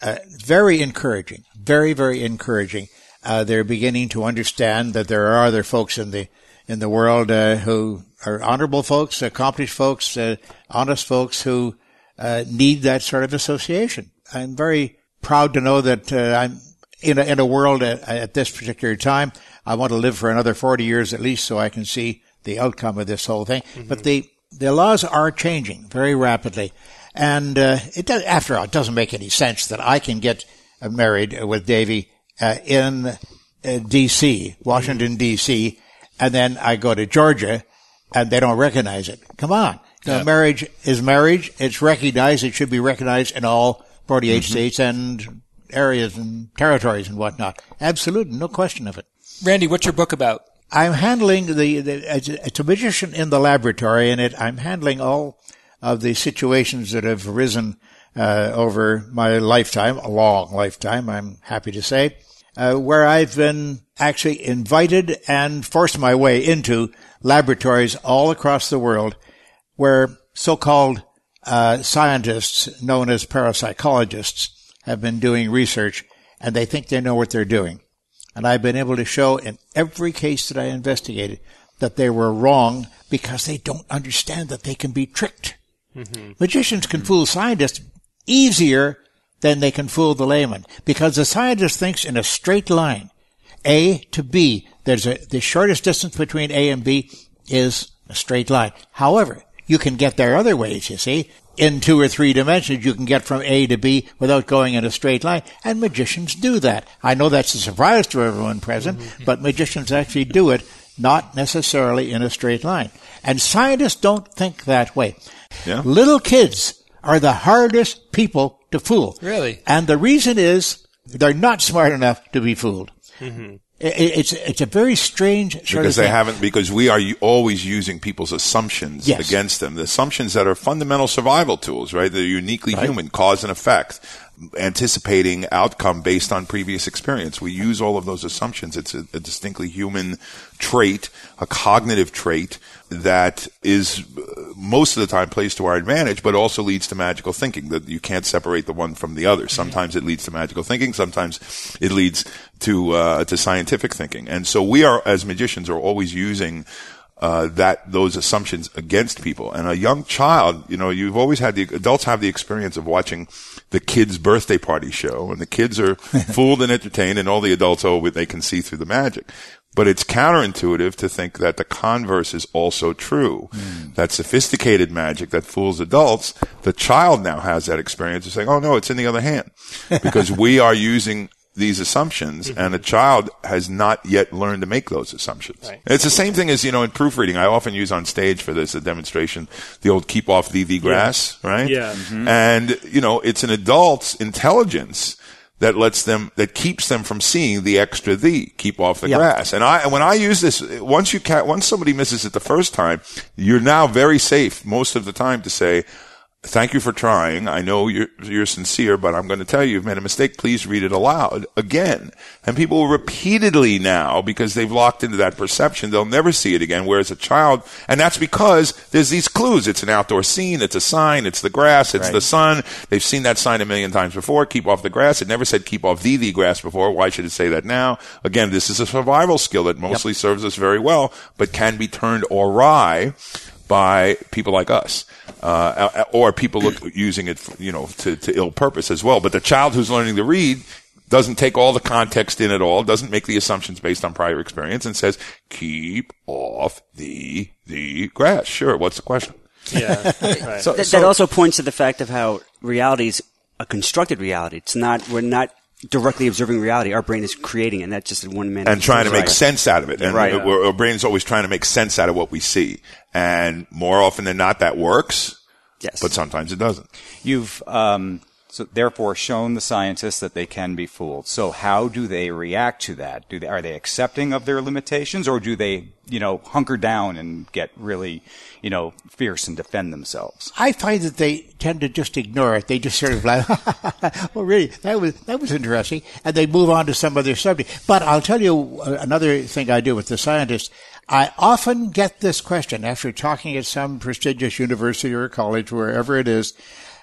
uh, very encouraging, very, very encouraging. Uh, they're beginning to understand that there are other folks in the in the world uh, who are honorable folks, accomplished folks, uh, honest folks who uh, need that sort of association. I'm very proud to know that uh, I'm in a, in a world at, at this particular time. I want to live for another forty years at least so I can see the outcome of this whole thing. Mm-hmm. But the, the laws are changing very rapidly. And uh, it does, after all, it doesn't make any sense that I can get uh, married with Davy uh, in uh, D C, Washington, D C, and then I go to Georgia and they don't recognize it. Come on. Yeah. Uh, marriage is marriage. It's recognized. It should be recognized in all forty-eight mm-hmm. states and areas and territories and whatnot. Absolutely. No question of it. Randy, what's your book about? I'm handling the, the it's a magician in the laboratory, and it I'm handling all of the situations that have arisen uh, over my lifetime, a long lifetime, I'm happy to say, uh, where I've been actually invited and forced my way into laboratories all across the world where so-called uh, scientists known as parapsychologists have been doing research, and they think they know what they're doing. And I've been able to show in every case that I investigated that they were wrong because they don't understand that they can be tricked. Mm-hmm. Magicians can fool scientists easier than they can fool the layman because the scientist thinks in a straight line, A to B. There's a, the shortest distance between A and B is a straight line. However, you can get there other ways, you see. In two or three dimensions, you can get from A to B without going in a straight line, and magicians do that. I know that's a surprise to everyone present, mm-hmm. but magicians actually do it, not necessarily in a straight line. And scientists don't think that way. Yeah. Little kids are the hardest people to fool. Really? And the reason is they're not smart enough to be fooled. Mm-hmm. It's it's a very strange sort because of they thing. haven't because we are always using people's assumptions yes. against them. The assumptions that are fundamental survival tools, right? They're uniquely right. human, cause and effect, anticipating outcome based on previous experience. We use all of those assumptions. It's a, a distinctly human trait, a cognitive trait that is most of the time plays to our advantage, but also leads to magical thinking. That you can't separate the one from the other. Sometimes it leads to magical thinking. Sometimes it leads to uh, to scientific thinking. And so we are, as magicians, are always using uh that those assumptions against people. And a young child, you know, you've always had the adults have the experience of watching the kids' birthday party show, and the kids are fooled and entertained, and all the adults, oh, they can see through the magic. But it's counterintuitive to think that the converse is also true. Mm. That sophisticated magic that fools adults, the child now has that experience of saying, oh no, it's in the other hand. Because we are using these assumptions, mm-hmm. and a child has not yet learned to make those assumptions. Right. It's the same thing as, you know, in proofreading. I often use on stage for this, a demonstration, the old keep off thee, thee grass, yeah. right? Yeah. Mm-hmm. And, you know, it's an adult's intelligence that lets them, that keeps them from seeing the extra thee, keep off the yep. grass. And I, when I use this, once you ca- once somebody misses it the first time, you're now very safe most of the time to say, thank you for trying. I know you're, you're sincere, but I'm going to tell you you've made a mistake. Please read it aloud again. And people will repeatedly now, because they've locked into that perception, they'll never see it again. Whereas a child, and that's because there's these clues. It's an outdoor scene. It's a sign. It's the grass. It's right. the sun. They've seen that sign a million times before. Keep off the grass. It never said keep off thee, thee grass before. Why should it say that now? Again, this is a survival skill that mostly yep. serves us very well, but can be turned awry by people like us, uh, or people look, using it, you know, to, to ill purpose as well. But the child who's learning to read doesn't take all the context in at all, doesn't make the assumptions based on prior experience, and says, keep off the, the grass. Sure, what's the question? Yeah. Right. So, Th- so, that also points to the fact of how reality is a constructed reality. It's not, we're not directly observing reality. Our brain is creating it, and that's just one minute. And trying to make sense out of it. And right. our, our brain's always trying to make sense out of what we see. And more often than not, that works. Yes. But sometimes it doesn't. You've, um, so therefore shown the scientists that they can be fooled. So how do they react to that? Do they, are they accepting of their limitations, or do they, you know, hunker down and get really, you know, fierce and defend themselves? I find that they tend to just ignore it. They just sort of like, well, really, that was, that was interesting. And they move on to some other subject. But I'll tell you another thing I do with the scientists. I often get this question after talking at some prestigious university or college, wherever it is.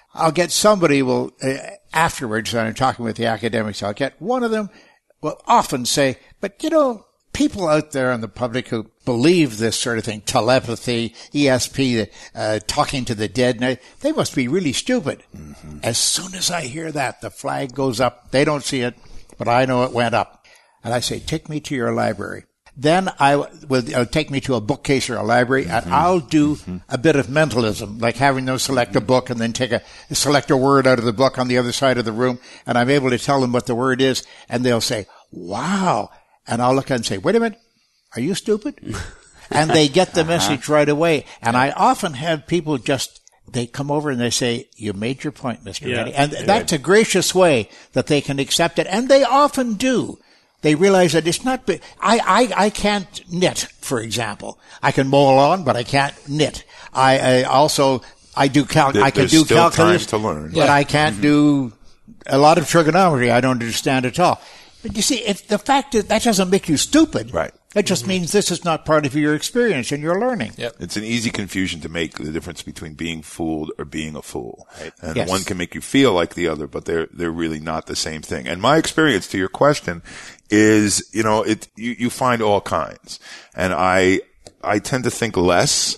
I'll get somebody will, uh, afterwards, when I'm talking with the academics, I'll get one of them will often say, but you know, people out there in the public who believe this sort of thing, telepathy, E S P, uh, talking to the dead, they must be really stupid. Mm-hmm. As soon as I hear that, the flag goes up. They don't see it, but I know it went up. And I say, take me to your library. Then I will uh, take me to a bookcase or a library, mm-hmm. and I'll do mm-hmm. a bit of mentalism, like having them select a book and then take a select a word out of the book on the other side of the room, and I'm able to tell them what the word is, and they'll say, wow. And I'll look and say, wait a minute, are you stupid? And they get the message right away. And I often have people just, they come over and they say, you made your point, Mister Yeah. Reddy. And that's a gracious way that they can accept it, and they often do. They realize that it's not, I, I, I can't knit, for example. I can mow a lawn, but I can't knit. I, I also, I do calc, There- I can there's do still calculus. time to learn. But Yeah. I can't Mhm. do a lot of trigonometry. I don't understand at all. But you see, if the fact is, that doesn't make you stupid. Right. It just means this is not part of your experience and your learning. Yep. It's an easy confusion to make the difference between being fooled or being a fool. Right. And Yes. one can make you feel like the other, but they're, they're really not the same thing. And my experience to your question is, you know, it, you, you find all kinds. And I, I tend to think less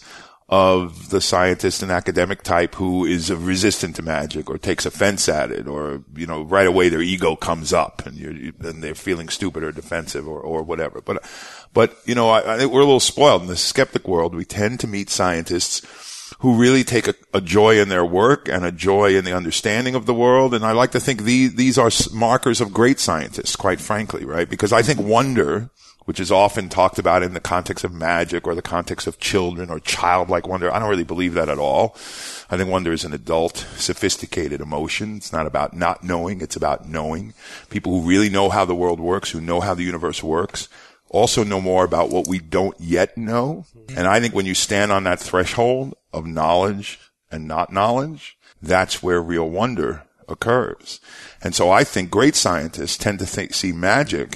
of the scientist and academic type who is resistant to magic or takes offense at it, or, you know, right away their ego comes up and you're, you, and they're feeling stupid or defensive or, or whatever. But, but, you know, I, I think we're a little spoiled in the skeptic world. We tend to meet scientists who really take a, a joy in their work and a joy in the understanding of the world. And I like to think these, these are markers of great scientists, quite frankly, right? Because I think wonder, which is often talked about in the context of magic or the context of children or childlike wonder, I don't really believe that at all. I think wonder is an adult, sophisticated emotion. It's not about not knowing. It's about knowing. People who really know how the world works, who know how the universe works, also know more about what we don't yet know. And I think when you stand on that threshold of knowledge and not knowledge, that's where real wonder occurs. And so I think great scientists tend to think, see magic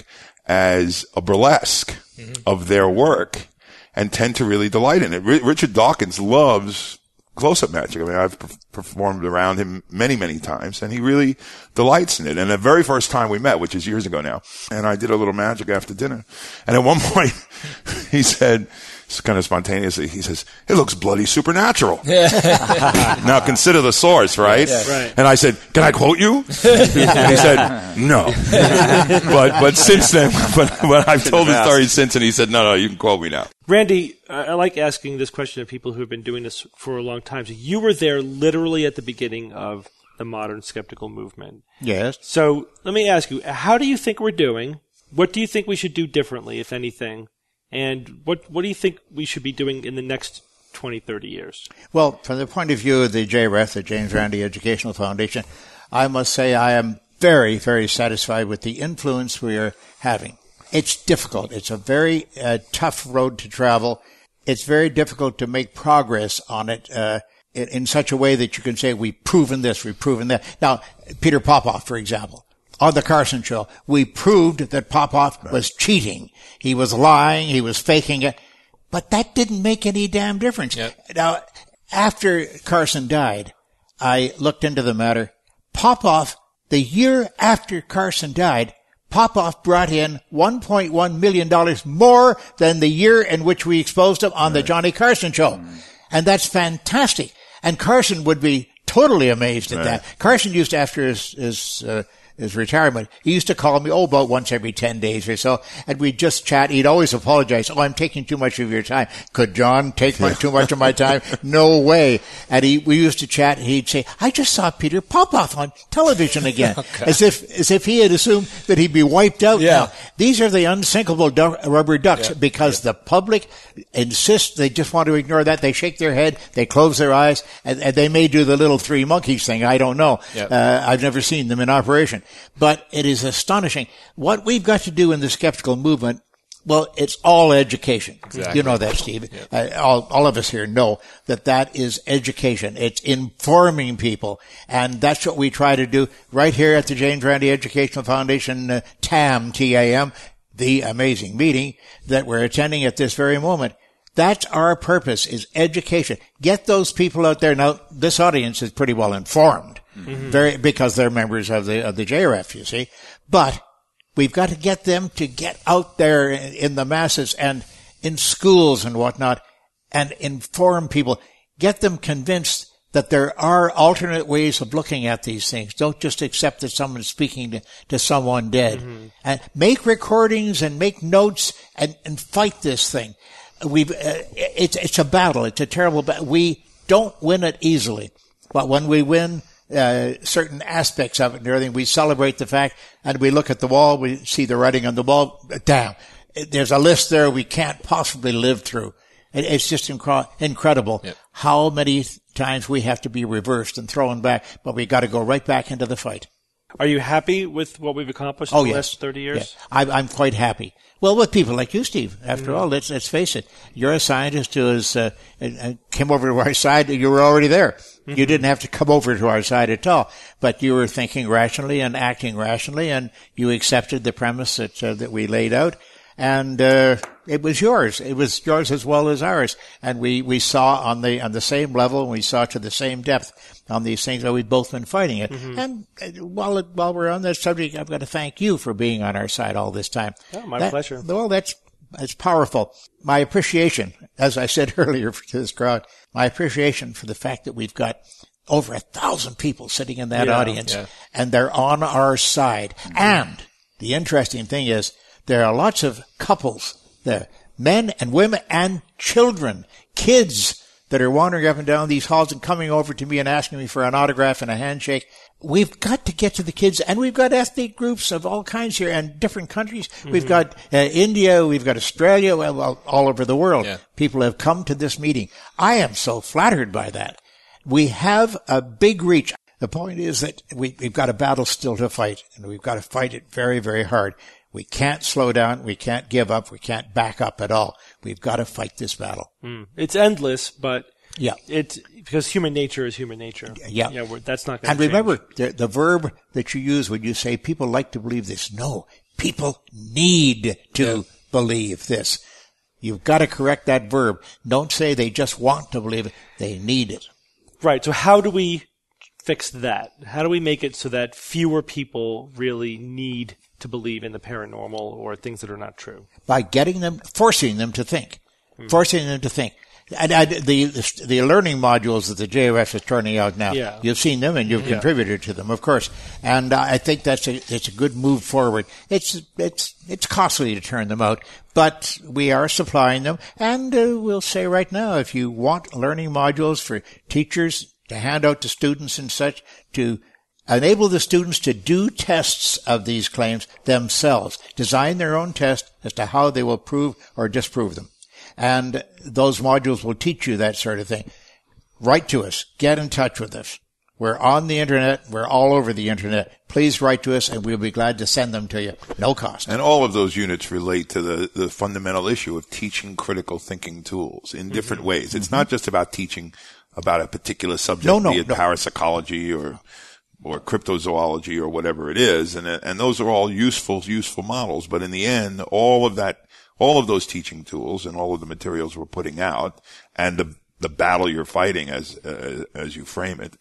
as a burlesque mm-hmm. of their work and tend to really delight in it. R- Richard Dawkins loves close-up magic. I mean, I've per- performed around him many, many times, and he really delights in it. And the very first time we met, which is years ago now, and I did a little magic after dinner. And at one point, he said, it's kind of spontaneously, he says, it looks bloody supernatural. Now consider the source, right? Yeah, right. And I said, can I quote you? And he said, no. but, but since then, when, when I've told the story since, and he said, no, no, you can quote me now. Randy, I like asking this question of people who have been doing this for a long time. So you were there literally at the beginning of the modern skeptical movement. Yes. So let me ask you, how do you think we're doing? What do you think we should do differently, if anything? And what what do you think we should be doing in the next twenty, thirty years? Well, from the point of view of the J R E F, the James Randi Educational Foundation, I must say I am very, very satisfied with the influence we are having. It's difficult. It's a very uh, tough road to travel. It's very difficult to make progress on it uh, in, in such a way that you can say, we've proven this, we've proven that. Now, Peter Popoff, for example, on the Carson Show, we proved that Popoff right. was cheating. He was lying. He was faking it. But that didn't make any damn difference. Yep. Now, after Carson died, I looked into the matter. Popoff, the year after Carson died, Popoff brought in one point one million dollars more than the year in which we exposed him on right. the Johnny Carson Show. Mm. And that's fantastic. And Carson would be totally amazed at right. that. Carson used to, after his, his, uh, his retirement, he used to call me, oh, about once every ten days or so, and we'd just chat. He'd always apologize. Oh, I'm taking too much of your time. Could John take my, too much of my time? No way. And he, we used to chat, and he'd say, I just saw Peter Popoff on television again. Okay. As if, as if he had assumed that he'd be wiped out yeah. now. These are the unsinkable du- rubber ducks yeah. because yeah. the public insists they just want to ignore that. They shake their head, they close their eyes, and, and they may do the little three monkeys thing. I don't know. Yep. Uh, I've never seen them in operation. But it is astonishing. What we've got to do in the skeptical movement, well, it's all education. Exactly. You know that, Steve. Yep. Uh, all, all of us here know that that is education. It's informing people. And that's what we try to do right here at the James Randi Educational Foundation, uh, T A M, T A M, the amazing meeting that we're attending at this very moment. That's our purpose, is education. Get those people out there. Now, this audience is pretty well informed, mm-hmm. very, because they're members of the, of the J R F, you see. But we've got to get them to get out there in, in the masses and in schools and whatnot and inform people. Get them convinced that there are alternate ways of looking at these things. Don't just accept that someone's speaking to, to someone dead. Mm-hmm. And make recordings and make notes and, and fight this thing. We've, uh, it's, it's a battle. It's a terrible battle. We don't win it easily. But when we win, uh, certain aspects of it and everything, we celebrate the fact, and we look at the wall, we see the writing on the wall. Damn. There's a list there we can't possibly live through. It, it's just incre- incredible yep. how many times we have to be reversed and thrown back, but we got to go right back into the fight. Are you happy with what we've accomplished in oh, the yes. last thirty years? Yes. I, I'm quite happy. Well, with people like you, Steve. After mm. all, let's let's face it. You're a scientist who has uh, uh, came over to our side. You were already there. Mm-hmm. You didn't have to come over to our side at all. But you were thinking rationally and acting rationally, and you accepted the premise that uh, that we laid out. And uh it was yours. It was yours as well as ours. And we, we saw on the on the same level, and we saw to the same depth on these things that we've both been fighting it. Mm-hmm. And uh, while it, while we're on that subject, I've got to thank you for being on our side all this time. Oh, my that, pleasure. Well, that's that's powerful. My appreciation, as I said earlier to this crowd, my appreciation for the fact that we've got over a thousand people sitting in that yeah, audience, yeah. and they're on our side. Mm-hmm. And the interesting thing is, there are lots of couples there, men and women and children, kids that are wandering up and down these halls and coming over to me and asking me for an autograph and a handshake. We've got to get to the kids, and we've got ethnic groups of all kinds here and different countries. Mm-hmm. We've got uh, India, we've got Australia, well, well, all over the world. Yeah. People have come to this meeting. I am so flattered by that. We have a big reach. The point is that we, we've got a battle still to fight, and we've got to fight it very, very hard. We can't slow down. We can't give up. We can't back up at all. We've got to fight this battle. Mm. It's endless, but yeah, it's because human nature is human nature. Yeah, yeah, we're, that's not going to And change. remember the, the verb that you use when you say people like to believe this. No, people need to yeah. believe this. You've got to correct that verb. Don't say they just want to believe it. They need it. Right. So how do we fix that? How do we make it so that fewer people really need to believe in the paranormal or things that are not true? By getting them, forcing them to think. Mm. Forcing them to think. And I, the, the the learning modules that the J R F is turning out now, yeah. you've seen them and you've yeah. contributed to them, of course. And uh, I think that's a it's a good move forward. It's it's it's costly to turn them out, but we are supplying them. And uh, we'll say right now, if you want learning modules for teachers to hand out to students and such, to enable the students to do tests of these claims themselves, design their own test as to how they will prove or disprove them. And those modules will teach you that sort of thing. Write to us. Get in touch with us. We're on the internet. We're all over the internet. Please write to us, and we'll be glad to send them to you. No cost. And all of those units relate to the, the fundamental issue of teaching critical thinking tools in different mm-hmm. ways. It's mm-hmm. not just about teaching about a particular subject, no, no, be it no. parapsychology or or cryptozoology or whatever it is, and and those are all useful useful models. But in the end, all of that, all of those teaching tools and all of the materials we're putting out, and the the battle you're fighting, as uh, as you frame it,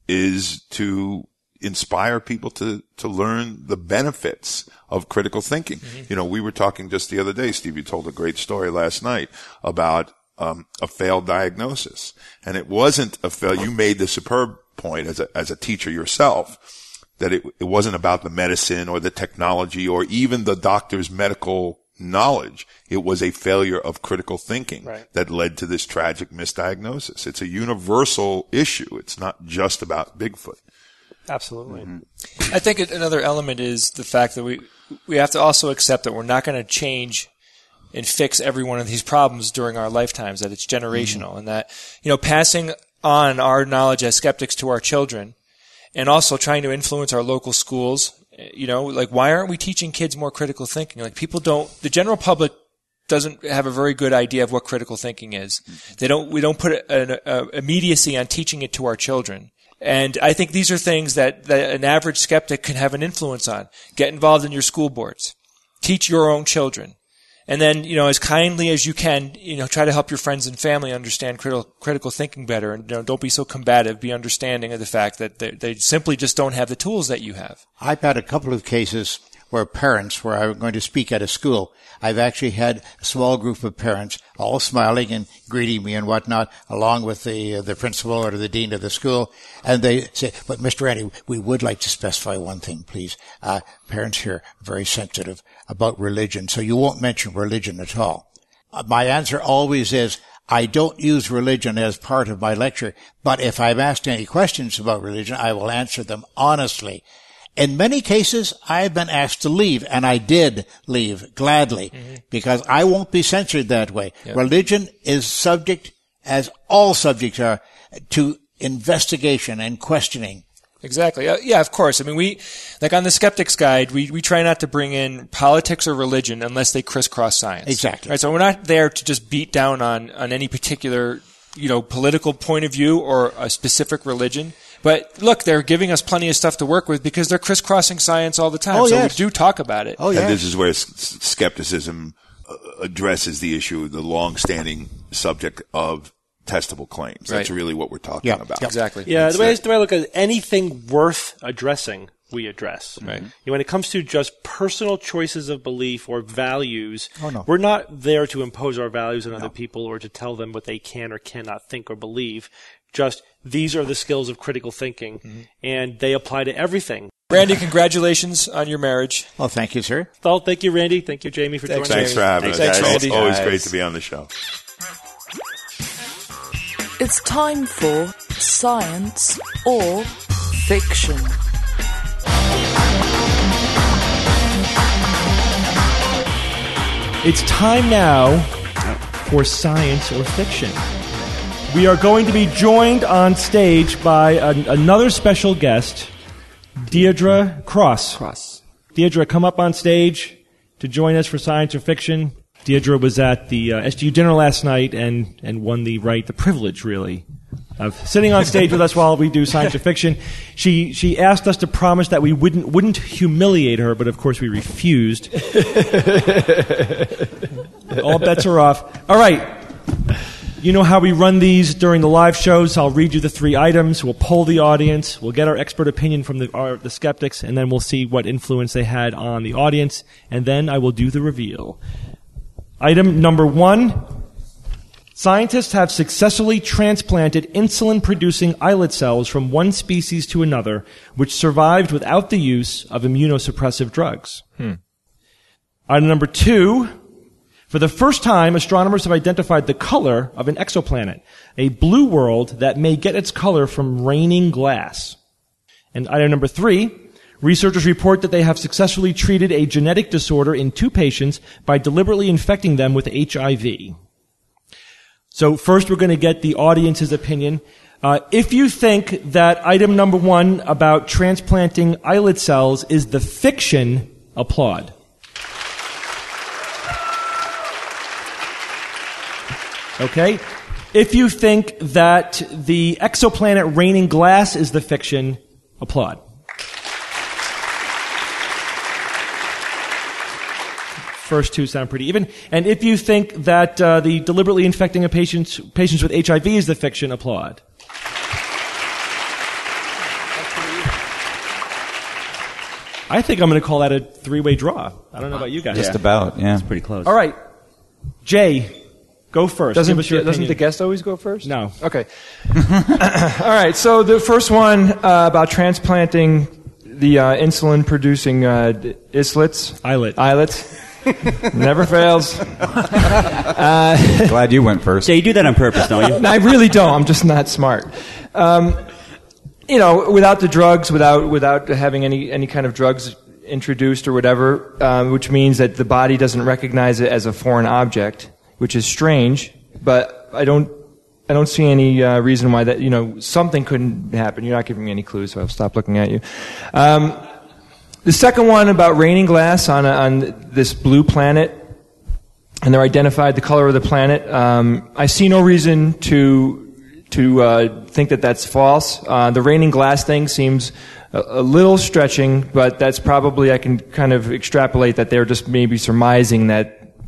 is to inspire people to to learn the benefits of critical thinking. Mm-hmm. You know, we were talking just the other day, Steve. You told a great story last night about um a failed diagnosis, and it wasn't a fail. You made the superb point as a as a teacher yourself that it it wasn't about the medicine or the technology or even the doctor's medical knowledge. It was a failure of critical thinking right. that led to this tragic misdiagnosis. It's a universal issue. It's not just about Bigfoot. Absolutely. Mm-hmm. I think another element is the fact that we we have to also accept that we're not going to change and fix every one of these problems during our lifetimes, that it's generational, mm-hmm. and that, you know, passing on our knowledge as skeptics to our children and also trying to influence our local schools. You know, like, why aren't we teaching kids more critical thinking? Like, people don't, the general public doesn't have a very good idea of what critical thinking is. They don't, we don't put an, an immediacy on teaching it to our children. And I think these are things that, that an average skeptic can have an influence on. Get involved in your school boards. Teach your own children. And then, you know, as kindly as you can, you know, try to help your friends and family understand critical critical thinking better. And, you know, don't be so combative. Be understanding of the fact that they, they simply just don't have the tools that you have. I've had a couple of cases where parents, where I'm going to speak at a school, I've actually had a small group of parents all smiling and greeting me and whatnot, along with the uh, the principal or the dean of the school. And they say, but Mister Randy, we would like to specify one thing, please. Uh, parents here are very sensitive about religion, so you won't mention religion at all. Uh, my answer always is, I don't use religion as part of my lecture, but if I'm asked any questions about religion, I will answer them honestly. In many cases, I've been asked to leave, and I did leave gladly, mm-hmm. because I won't be censored that way. Yep. Religion is subject, as all subjects are, to investigation and questioning. Exactly. Uh, yeah, of course. I mean, we, like on the Skeptic's Guide, we, we try not to bring in politics or religion unless they crisscross science. Exactly. Right? So we're not there to just beat down on, on any particular, you know, political point of view or a specific religion. But look, they're giving us plenty of stuff to work with because they're crisscrossing science all the time. Oh, so yes. we do talk about it. Oh, yes. And this is where s- skepticism uh, addresses the issue, the long-standing subject of testable claims. That's Right. really what we're talking Yeah. about. Exactly. Yeah, the way, That's the way I look at it, anything worth addressing, we address. Right. You know, when it comes to just personal choices of belief or values, Oh, no. we're not there to impose our values on other people or to tell them what they can or cannot think or believe. Just these are the skills of critical thinking, Mm-hmm. and they apply to everything. Randy, congratulations on your marriage. Well, thank you, sir. Well, thank you, Randy. Thank you, Jamie, for Thanks, joining Thanks us. for having Thanks, us. Randy. It's always Guys. great to be on the show. It's time for Science or Fiction. It's time now for Science or Fiction. We are going to be joined on stage by an, another special guest, Deirdre Cross. Cross. Deirdre, come up on stage to join us for Science or Fiction. Deirdre was at the uh, S G U dinner last night and, and won the right, the privilege, really, of sitting on stage with us while we do Science or Fiction. She she asked us to promise that we wouldn't wouldn't humiliate her, but of course we refused. All bets are off. All right. You know how we run these during the live shows. I'll read you the three items. We'll poll the audience. We'll get our expert opinion from the, our, the skeptics, and then we'll see what influence they had on the audience. And then I will do the reveal. Item number one. Scientists have successfully transplanted insulin-producing islet cells from one species to another, which survived without the use of immunosuppressive drugs. Hmm. Item number two. For the first time, astronomers have identified the color of an exoplanet, a blue world that may get its color from raining glass. And item number three, researchers report that they have successfully treated a genetic disorder in two patients by deliberately infecting them with H I V. So first we're going to get the audience's opinion. Uh, if you think that item number one about transplanting islet cells is the fiction, applaud. Okay? If you think that the exoplanet raining glass is the fiction, applaud. First two sound pretty even. And if you think that uh, the deliberately infecting a patients patients with H I V is the fiction, applaud. I think I'm going to call that a three-way draw. I don't know about you guys. Just about, yeah. It's pretty close. All right. Jay, go first. Doesn't, Give us your doesn't opinion. the guest always go first? No. Okay. All right. So the first one uh, about transplanting the uh, insulin-producing uh, islets. Islet. Islets. Never fails. Glad you went first. Yeah, you do that on purpose, don't you? No, I really don't. I'm just not smart. Um, you know, without the drugs, without without having any any kind of drugs introduced or whatever, um, which means that the body doesn't recognize it as a foreign object, which is strange. But I don't I don't see any uh, reason why that you know something couldn't happen. You're not giving me any clues, so I'll stop looking at you. Um, the second one about raining glass on a, on this blue planet, and they're identified the color of the planet. Um, I see no reason to to uh, think that that's false. Uh, the raining glass thing seems a, a little stretching, but that's probably I can kind of extrapolate that they're just maybe surmising that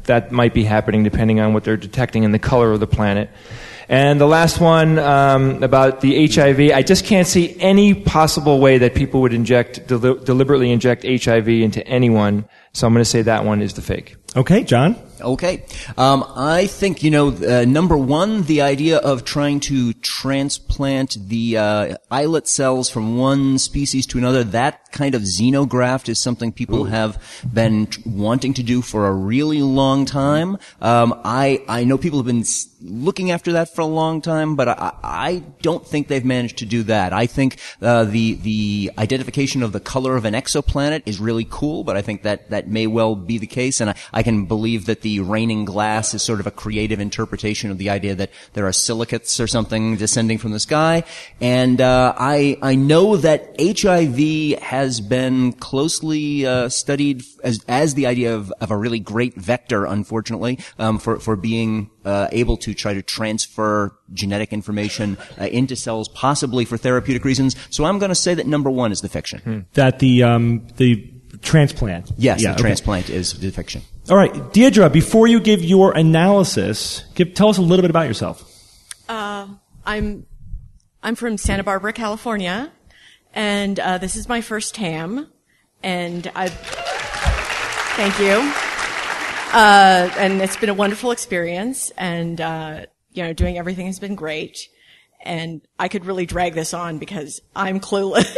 that might be happening depending on what they're detecting in the color of the planet. And the last one um, about the H I V, I just can't see any possible way that people would inject del- deliberately inject H I V into anyone. So I'm going to say that one is the fake. Okay, John? Okay. Um, I think, you know, uh, number one, the idea of trying to transplant the uh, islet cells from one species to another, that kind of xenograft is something people Ooh. have been t- wanting to do for a really long time. Um, I, I know people have been s- looking after that for a long time, but I, I don't think they've managed to do that. I think uh, the the identification of the color of an exoplanet is really cool, but I think that, that may well be the case, and I, I can believe that the raining glass is sort of a creative interpretation of the idea that there are silicates or something descending from the sky. And uh, I I know that H I V has been closely uh, studied as as the idea of, of a really great vector, unfortunately, um, for for being uh, able to try to transfer genetic information uh, into cells, possibly for therapeutic reasons. So I'm going to say that number one is the fiction. Hmm. That the um, the transplant. Yes, yeah, the okay. transplant is the fiction. All right, Deirdre, before you give your analysis, give, tell us a little bit about yourself. Uh, I'm I'm from Santa Barbara, California, and uh, this is my first ham, and I thank you. Uh, and it's been a wonderful experience, and uh, you know, doing everything has been great. And I could really drag this on because I'm clueless.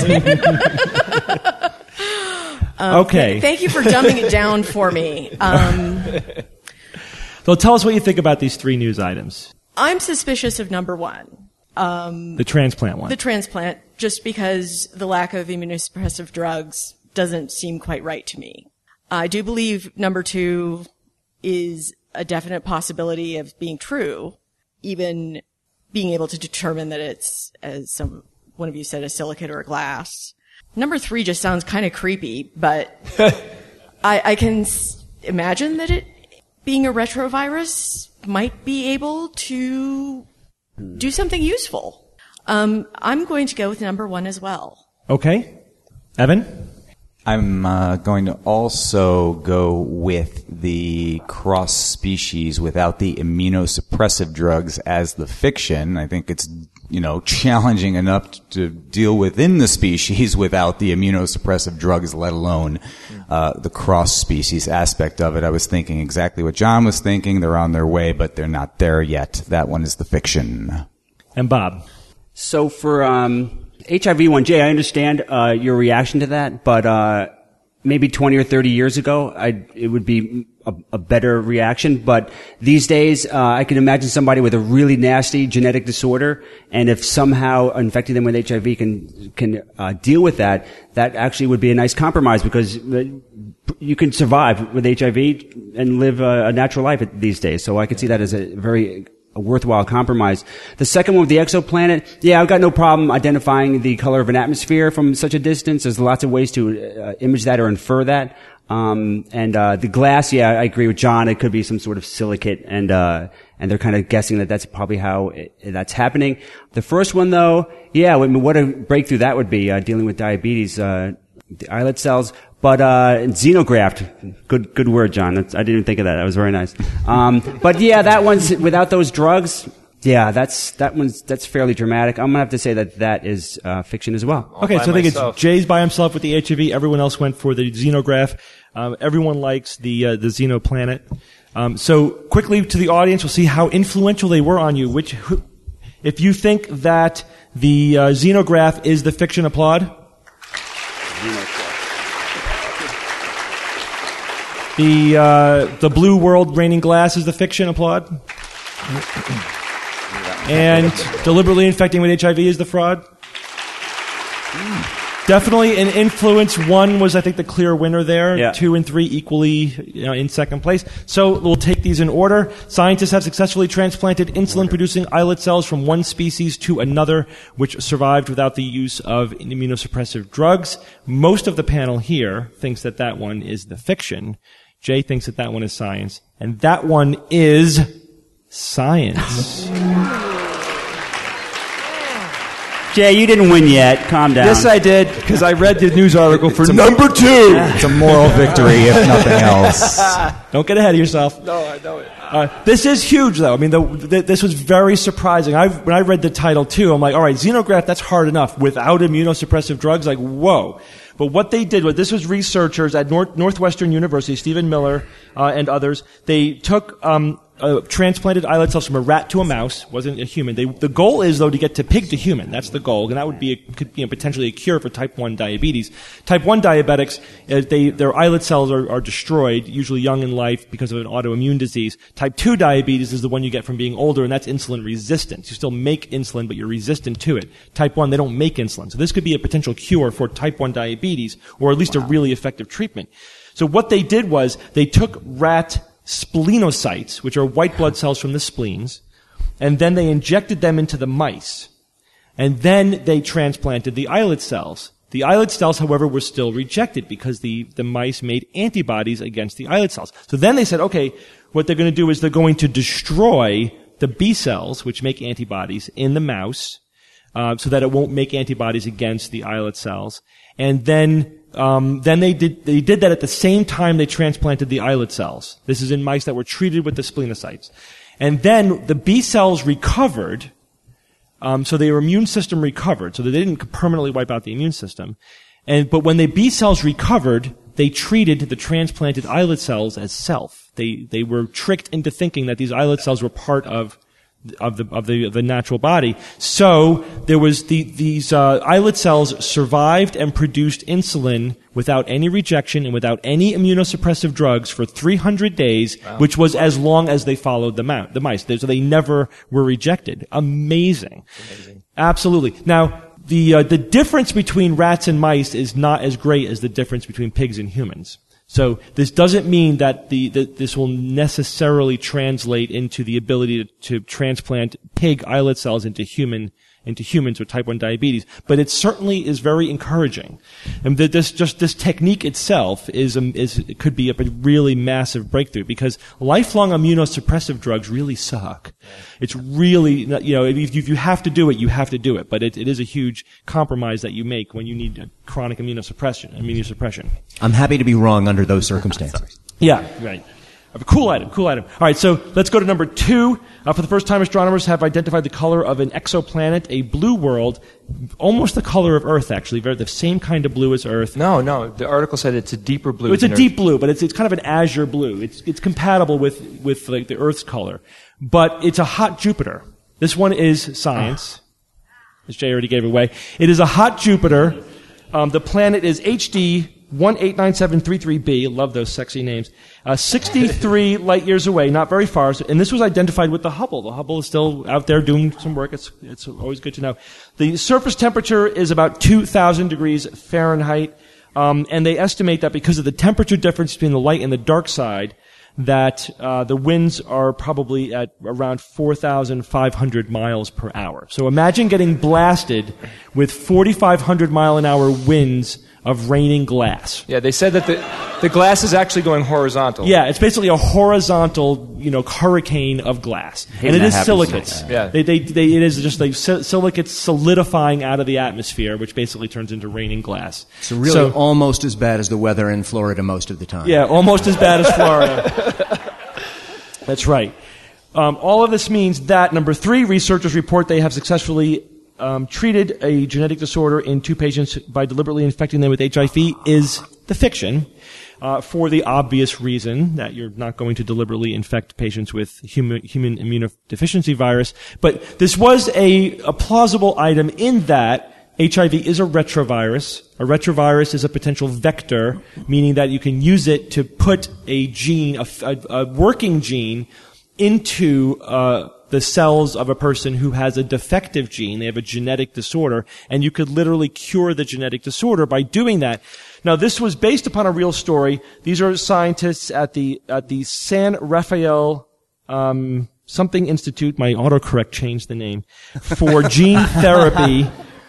Um, okay. Th- thank you for dumbing it down for me. Um, so tell us what you think about these three news items. I'm suspicious of number one. Um, the transplant one. The transplant, just because the lack of immunosuppressive drugs doesn't seem quite right to me. I do believe number two is a definite possibility of being true, even being able to determine that it's, as some one of you said, a silicate or a glass. Number three just sounds kind of creepy, but I, I can s- imagine that it, being a retrovirus, might be able to do something useful. Um, I'm going to go with number one as well. Okay. Evan? I'm uh, going to also go with the cross species without the immunosuppressive drugs as the fiction. I think it's, you know, challenging enough to deal within the species without the immunosuppressive drugs, let alone uh, the cross species aspect of it. I was thinking exactly what John was thinking. They're on their way, but they're not there yet. That one is the fiction. And Bob? So for um, H I V one, Jay, I understand uh, your reaction to that, but uh, maybe twenty or thirty years ago, I it would be a, a better reaction. But these days, uh, I can imagine somebody with a really nasty genetic disorder, and if somehow infecting them with H I V can can uh, deal with that, that actually would be a nice compromise, because you can survive with H I V and live a, a natural life these days. So I could see that as a very a worthwhile compromise. The second one with the exoplanet, yeah, I've got no problem identifying the color of an atmosphere from such a distance. There's lots of ways to uh, image that or infer that. Um, and uh, the glass, yeah, I agree with John. It could be some sort of silicate, and uh, and they're kind of guessing that that's probably how it, that's happening. The first one, though, yeah, I mean, what a breakthrough that would be, uh, dealing with diabetes, uh, the islet cells. But, uh, xenograft, good, good word, John. That's, I didn't even think of that. That was very nice. Um, but yeah, that one's, without those drugs, yeah, that's, that one's, that's fairly dramatic. I'm gonna have to say that that is, uh, fiction as well. Okay, so I think myself. it's Jay's by himself with the H I V. Everyone else went for the xenograph. Um, everyone likes the, uh, the xenoplanet. Um, so quickly to the audience, we'll see how influential they were on you. Which, who, if you think that the, uh, xenograph is the fiction, applaud. The uh, the blue world raining glass is the fiction, applaud. And deliberately infecting with H I V is the fraud. Definitely an influence. One was, I think, the clear winner there. Yeah. Two and three equally, you know, in second place. So we'll take these in order. Scientists have successfully transplanted insulin-producing islet cells from one species to another, which survived without the use of immunosuppressive drugs. Most of the panel here thinks that that one is the fiction. Jay thinks that that one is science. And that one is science. Jay, you didn't win yet. Calm down. Yes, I did, because I read the news article for number two. It's a moral victory, if nothing else. Don't get ahead of yourself. No, I know it. Uh, this is huge, though. I mean, the, the, this was very surprising. I, when I read the title, too, I'm like, all right, xenograft, that's hard enough. Without immunosuppressive drugs, like, whoa. But what they did was, this was researchers at North, Northwestern University, Stephen Miller uh, and others. They took um, uh, transplanted islet cells from a rat to a mouse, wasn't a human. They, the goal is, though, to get to pig to human. That's the goal, and that would be a, could be a, potentially a cure for type one diabetes. Type one diabetics, uh, they, their islet cells are, are destroyed, usually young in life, because of an autoimmune disease. Type two diabetes is the one you get from being older, and that's insulin resistance. You still make insulin, but you're resistant to it. Type one, they don't make insulin. So this could be a potential cure for type one diabetes, or at least wow. a really effective treatment. So what they did was, they took rat splenocytes, which are white blood cells from the spleens, and then they injected them into the mice. And then they transplanted the islet cells. The islet cells, however, were still rejected because the, the mice made antibodies against the islet cells. So then they said, okay, what they're going to do is they're going to destroy the B cells, which make antibodies, in the mouse, uh, so that it won't make antibodies against the islet cells. And then Um, then they did, they did that at the same time they transplanted the islet cells. This is in mice that were treated with the splenocytes. And then the B cells recovered, um, so their immune system recovered, so that they didn't permanently wipe out the immune system. And, but when the B cells recovered, they treated the transplanted islet cells as self. They, they were tricked into thinking that these islet cells were part of of the of the of the natural body. So there was the these uh, islet cells survived and produced insulin without any rejection and without any immunosuppressive drugs for three hundred days, wow. which was as long as they followed the mouse, the mice. So they never were rejected. Amazing, amazing, absolutely. Now the uh, the difference between rats and mice is not as great as the difference between pigs and humans. So this doesn't mean that the that this will necessarily translate into the ability to, to transplant pig islet cells into human into humans with type one diabetes, but it certainly is very encouraging. And that this just this technique itself is um, is it could be a really massive breakthrough, because lifelong immunosuppressive drugs really suck. It's really, you know, if you, if you have to do it, you have to do it, but it, it is a huge compromise that you make when you need chronic immunosuppression. Immunosuppression. I'm happy to be wrong under those circumstances. Yeah, right. A cool item, cool item. All right, so let's go to number two. Uh, for the first time, astronomers have identified the color of an exoplanet, a blue world, almost the color of Earth, actually, very, the same kind of blue as Earth. No, no, the article said it's a deeper blue. It's a than deep Earth. blue, but it's it's kind of an azure blue. It's it's compatible with with like the Earth's color, but it's a hot Jupiter. This one is science, as Jay already gave away. It is a hot Jupiter. Um, the planet is H D one eight nine seven three three b. Love those sexy names. Uh, sixty-three light years away, not very far. So, and this was identified with the Hubble. The Hubble is still out there doing some work. It's it's always good to know. The surface temperature is about two thousand degrees Fahrenheit, um, and they estimate that because of the temperature difference between the light and the dark side, that uh, the winds are probably at around four thousand five hundred miles per hour. So imagine getting blasted with forty-five hundred mile an hour winds of raining glass. Yeah, they said that the the glass is actually going horizontal. Yeah, it's basically a horizontal, you know, hurricane of glass, and it is silicates. Yeah, they, they, they, it is just like silicates solidifying out of the atmosphere, which basically turns into raining glass. So really, so, almost as bad as the weather in Florida most of the time. Yeah, almost as bad as Florida. That's right. Um, all of this means that, number three, researchers report they have successfully Um, treated a genetic disorder in two patients by deliberately infecting them with H I V is the fiction, uh, for the obvious reason that you're not going to deliberately infect patients with human, human immunodeficiency virus. But this was a, a plausible item in that H I V is a retrovirus. A retrovirus is a potential vector, meaning that you can use it to put a gene, a, a, a working gene, into uh the cells of a person who has a defective gene. They have a genetic disorder, and you could literally cure the genetic disorder by doing that. Now, this was based upon a real story. These are scientists at the at the San Rafael um, something institute. My autocorrect changed the name for gene therapy.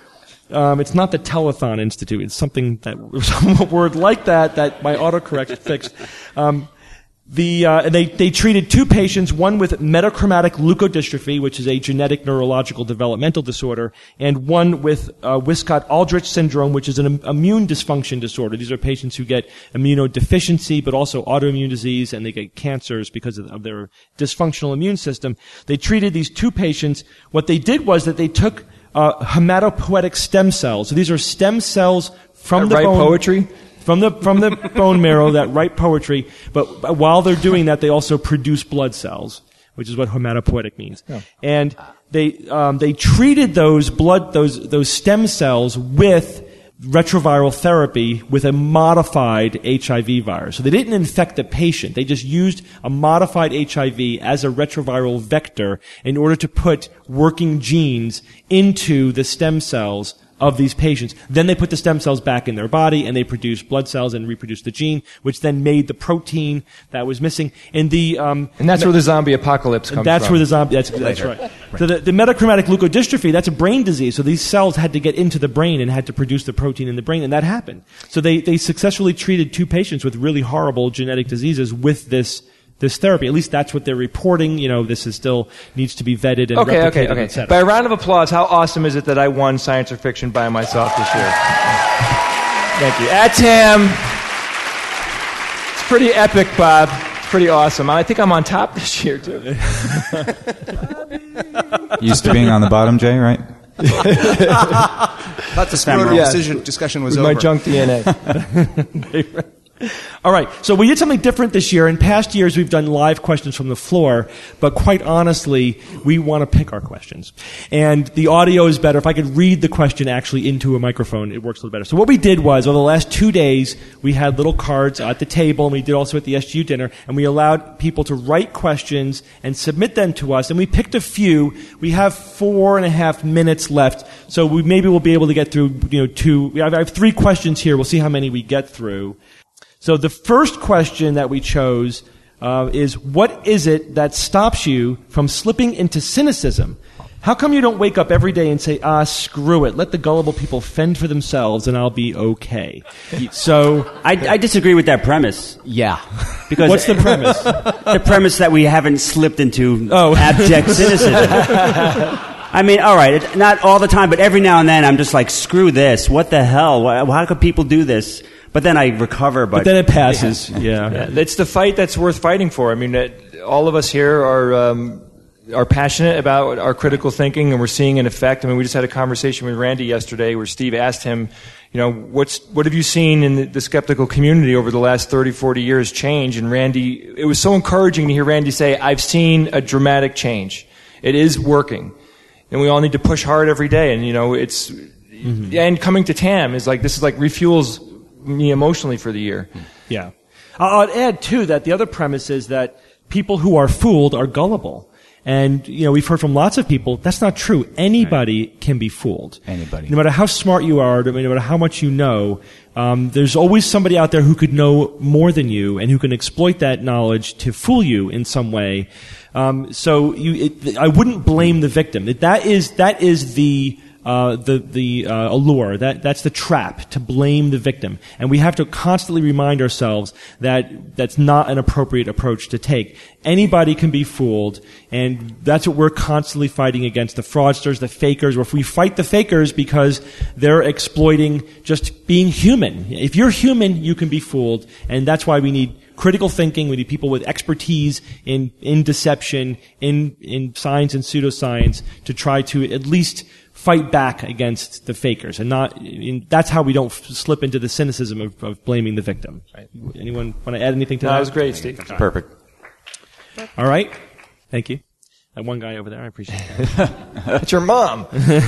Um, it's not the Telethon Institute. It's something that some word like that that my autocorrect fixed. Um, The, uh, they, they treated two patients, one with metachromatic leukodystrophy, which is a genetic neurological developmental disorder, and one with uh, Wiskott-Aldrich syndrome, which is an im- immune dysfunction disorder. These are patients who get immunodeficiency, but also autoimmune disease, and they get cancers because of, of their dysfunctional immune system. They treated these two patients. What they did was that they took uh, hematopoietic stem cells. So these are stem cells from That the write bone. poetry? From the from the bone marrow that write poetry, but while they're doing that, they also produce blood cells, which is what hematopoietic means. Yeah. And they um, they treated those blood those those stem cells with retroviral therapy with a modified H I V virus. So they didn't infect the patient; they just used a modified H I V as a retroviral vector in order to put working genes into the stem cells of these patients. Then they put the stem cells back in their body and they produced blood cells and reproduced the gene, which then made the protein that was missing. And the um, And that's where the zombie apocalypse comes that's from. where the zombie. That's, that's right. right. So the, the metachromatic leukodystrophy, that's a brain disease. So these cells had to get into the brain and had to produce the protein in the brain, and that happened. So they they successfully treated two patients with really horrible genetic diseases with this. This therapy, at least that's what they're reporting. You know, this is still needs to be vetted and Okay, replicated, okay, okay. et cetera. By a round of applause, how awesome is it that I won Science or Fiction by myself this year? Thank you. At Tim. It's pretty epic, Bob. It's pretty awesome. I think I'm on top this year, too. Used to being on the bottom, Jay, right? Thought the scrotal Yeah. decision discussion was With over. my junk D N A. All right, so we did something different this year. In past years, we've done live questions from the floor, but quite honestly, we want to pick our questions. And the audio is better. If I could read the question actually into a microphone, it works a little better. So what we did was, over the last two days, we had little cards at the table, and we did also at the S G U dinner, and we allowed people to write questions and submit them to us, and we picked a few. We have four and a half minutes left, so we maybe we'll be able to get through, you know, two. I have three questions here. We'll see how many we get through. So the first question that we chose uh, is, what is it that stops you from slipping into cynicism? How come you don't wake up every day and say, ah, screw it, let the gullible people fend for themselves and I'll be okay? So I, I disagree with that premise. Yeah. Because what's the premise? The premise that we haven't slipped into Oh. abject cynicism. I mean, all right, it, not all the time, but every now and then I'm just like, screw this. What the hell? Why, how could people do this? But then I recover. But, But then it passes. Yeah. Yeah, it's the fight that's worth fighting for. I mean, uh, all of us here are um, are passionate about our critical thinking, and we're seeing an effect. I mean, we just had a conversation with Randy yesterday where Steve asked him, you know, what's what have you seen in the, the skeptical community over the last thirty, forty years change? And Randy, it was so encouraging to hear Randy say, I've seen a dramatic change. It is working. And we all need to push hard every day. And, you know, it's, mm-hmm. and coming to T A M is like, this is like refuels me emotionally for the year. Yeah. I'll add, too, that the other premise is that people who are fooled are gullible. And, you know, we've heard from lots of people, that's not true. Anybody right. can be fooled. Anybody. No matter how smart you are, no matter how much you know, um, there's always somebody out there who could know more than you and who can exploit that knowledge to fool you in some way. Um, so you, it, I wouldn't blame the victim. That is, that is the, Uh, the the uh, allure, that that's the trap, to blame the victim, and we have to constantly remind ourselves that that's not an appropriate approach to take. Anybody can be fooled, and that's what we're constantly fighting against: the fraudsters, the fakers. Or if we fight the fakers because they're exploiting just being human. If you're human, you can be fooled, and that's why we need critical thinking. We need people with expertise in in deception, in in science and pseudoscience, to try to at least fight back against the fakers, and not. In, that's how we don't f- slip into the cynicism of, of blaming the victim. Right. Anyone want to add anything to No, that? that was great, Steve. Perfect. All right. Thank you. That one guy over there, I appreciate that. That's your mom.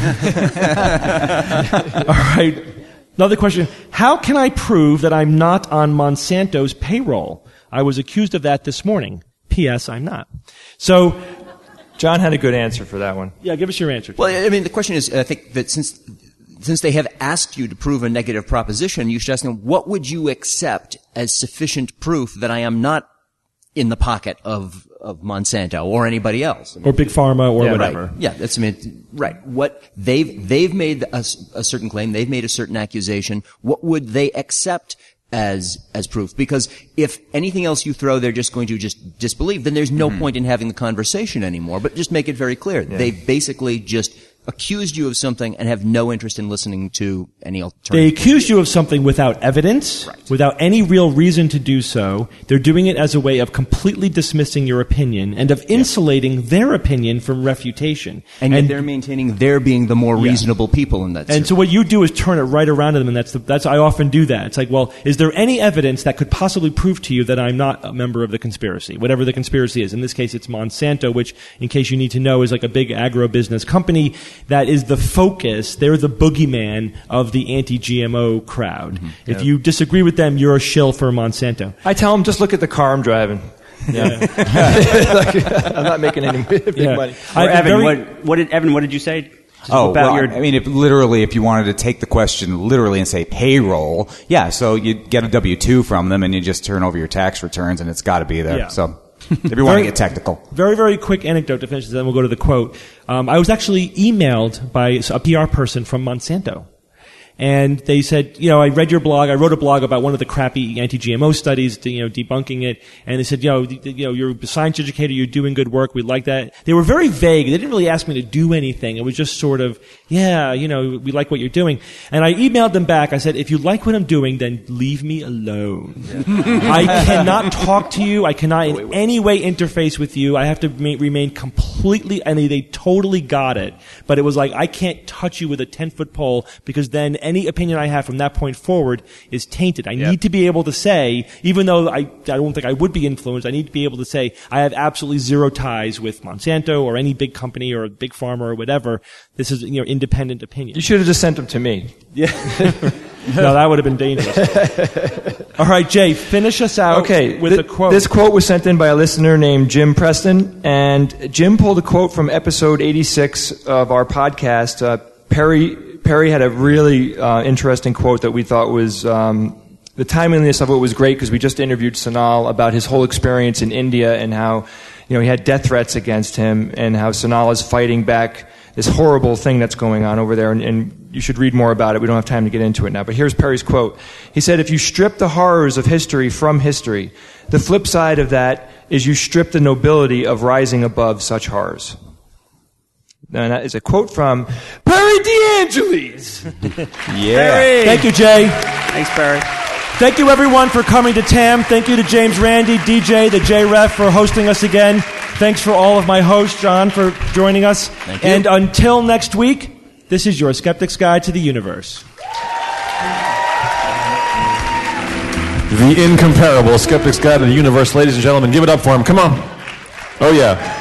All right. Another question. How can I prove that I'm not on Monsanto's payroll? I was accused of that this morning. P S. I'm not. So, John had a good answer for that one. Yeah, give us your answer. Well, I mean, the question is, I think that since since they have asked you to prove a negative proposition, you should ask them, what would you accept as sufficient proof that I am not in the pocket of of Monsanto or anybody else, I mean, or Big Pharma, or yeah, whatever. Right. Yeah, that's I mean, right. What they've they've made a, a certain claim, they've made a certain accusation. What would they accept as as proof, because if anything else you throw, they're just going to just disbelieve. Then there's no mm-hmm. point in having the conversation anymore. But just make it very clear. Yeah. They basically just accused you of something and have no interest in listening to any alternative. They accused you of something without evidence, right. without any real reason to do so. They're doing it as a way of completely dismissing your opinion and of insulating yeah. their opinion from refutation. And, and yet they're maintaining their being the more yeah. reasonable people in that And circle. So what you do is turn it right around to them, and that's the, that's I often do that. It's like, well, is there any evidence that could possibly prove to you that I'm not a member of the conspiracy, whatever the conspiracy is? In this case, it's Monsanto, which, in case you need to know, is like a big agro-business company that is the focus. They're the boogeyman of the anti-G M O crowd. Mm-hmm. If yeah. you disagree with them, you're a shill for Monsanto. I tell them, just look at the car I'm driving. Yeah. like, I'm not making any big yeah. money. Or Evan, very, what, what did Evan? What did you say? Oh, about well, your... I mean, if literally, if you wanted to take the question literally and say payroll, yeah, so you get a W two from them and you just turn over your tax returns and it's got to be there. Yeah. So. If you want to get technical. Very, very quick anecdote to finish, then we'll go to the quote. Um, I was actually emailed by a P R person from Monsanto. And they said, you know, I read your blog. I wrote a blog about one of the crappy anti-G M O studies, you know, debunking it. And they said, you know, you know, you're a science educator. You're doing good work. We like that. They were very vague. They didn't really ask me to do anything. It was just sort of, yeah, you know, we like what you're doing. And I emailed them back. I said, if you like what I'm doing, then leave me alone. I cannot talk to you. I cannot in wait, wait. any way interface with you. I have to ma- remain completely, and they, they totally got it. But it was like, I can't touch you with a ten-foot pole because then any opinion I have from that point forward is tainted. I yep. need to be able to say, even though I, I don't think I would be influenced, I need to be able to say I have absolutely zero ties with Monsanto or any big company or a big farmer or whatever. This is, you know, independent opinion. You should have just sent them to me. Yeah. No, that would have been dangerous. All right, Jay, finish us out okay, with th- a quote. This quote was sent in by a listener named Jim Preston, and Jim pulled a quote from episode eighty-six of our podcast. Uh, Perry Perry had a really uh, interesting quote that we thought was, um, the timeliness of it was great because we just interviewed Sonal about his whole experience in India and how, you know, he had death threats against him and how Sonal is fighting back this horrible thing that's going on over there, and, and you should read more about it. We don't have time to get into it now. But here's Perry's quote. He said, if you strip the horrors of history from history, the flip side of that is you strip the nobility of rising above such horrors. And that is a quote from Perry DeAngelis. Yeah. Perry. Thank you, Jay. Thanks, Perry. Thank you, everyone, for coming to T A M. Thank you to James Randi, D J, the J-Ref, for hosting us again. Thanks for all of my hosts, John, for joining us. Thank you. And until next week, this is your Skeptic's Guide to the Universe. The incomparable Skeptic's Guide to the Universe. Ladies and gentlemen, give it up for him. Come on. Oh, yeah.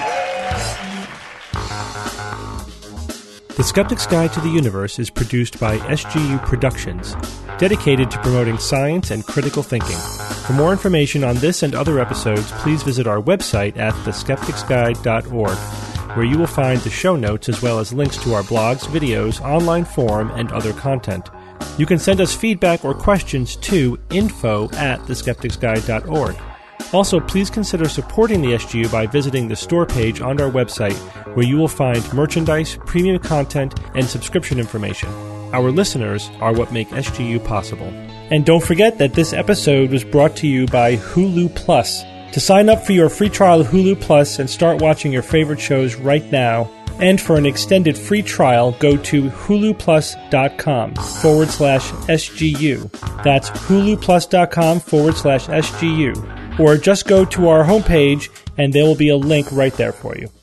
The Skeptic's Guide to the Universe is produced by S G U Productions, dedicated to promoting science and critical thinking. For more information on this and other episodes, please visit our website at the skeptics guide dot org, where you will find the show notes as well as links to our blogs, videos, online forum, and other content. You can send us feedback or questions to info at the skeptics guide dot org. Also, please consider supporting the S G U by visiting the store page on our website, where you will find merchandise, premium content, and subscription information. Our listeners are what make S G U possible. And don't forget that this episode was brought to you by Hulu Plus. To sign up for your free trial of Hulu Plus and start watching your favorite shows right now, and for an extended free trial, go to huluplus.com forward slash SGU. That's huluplus.com forward slash SGU. Or just go to our homepage and there will be a link right there for you.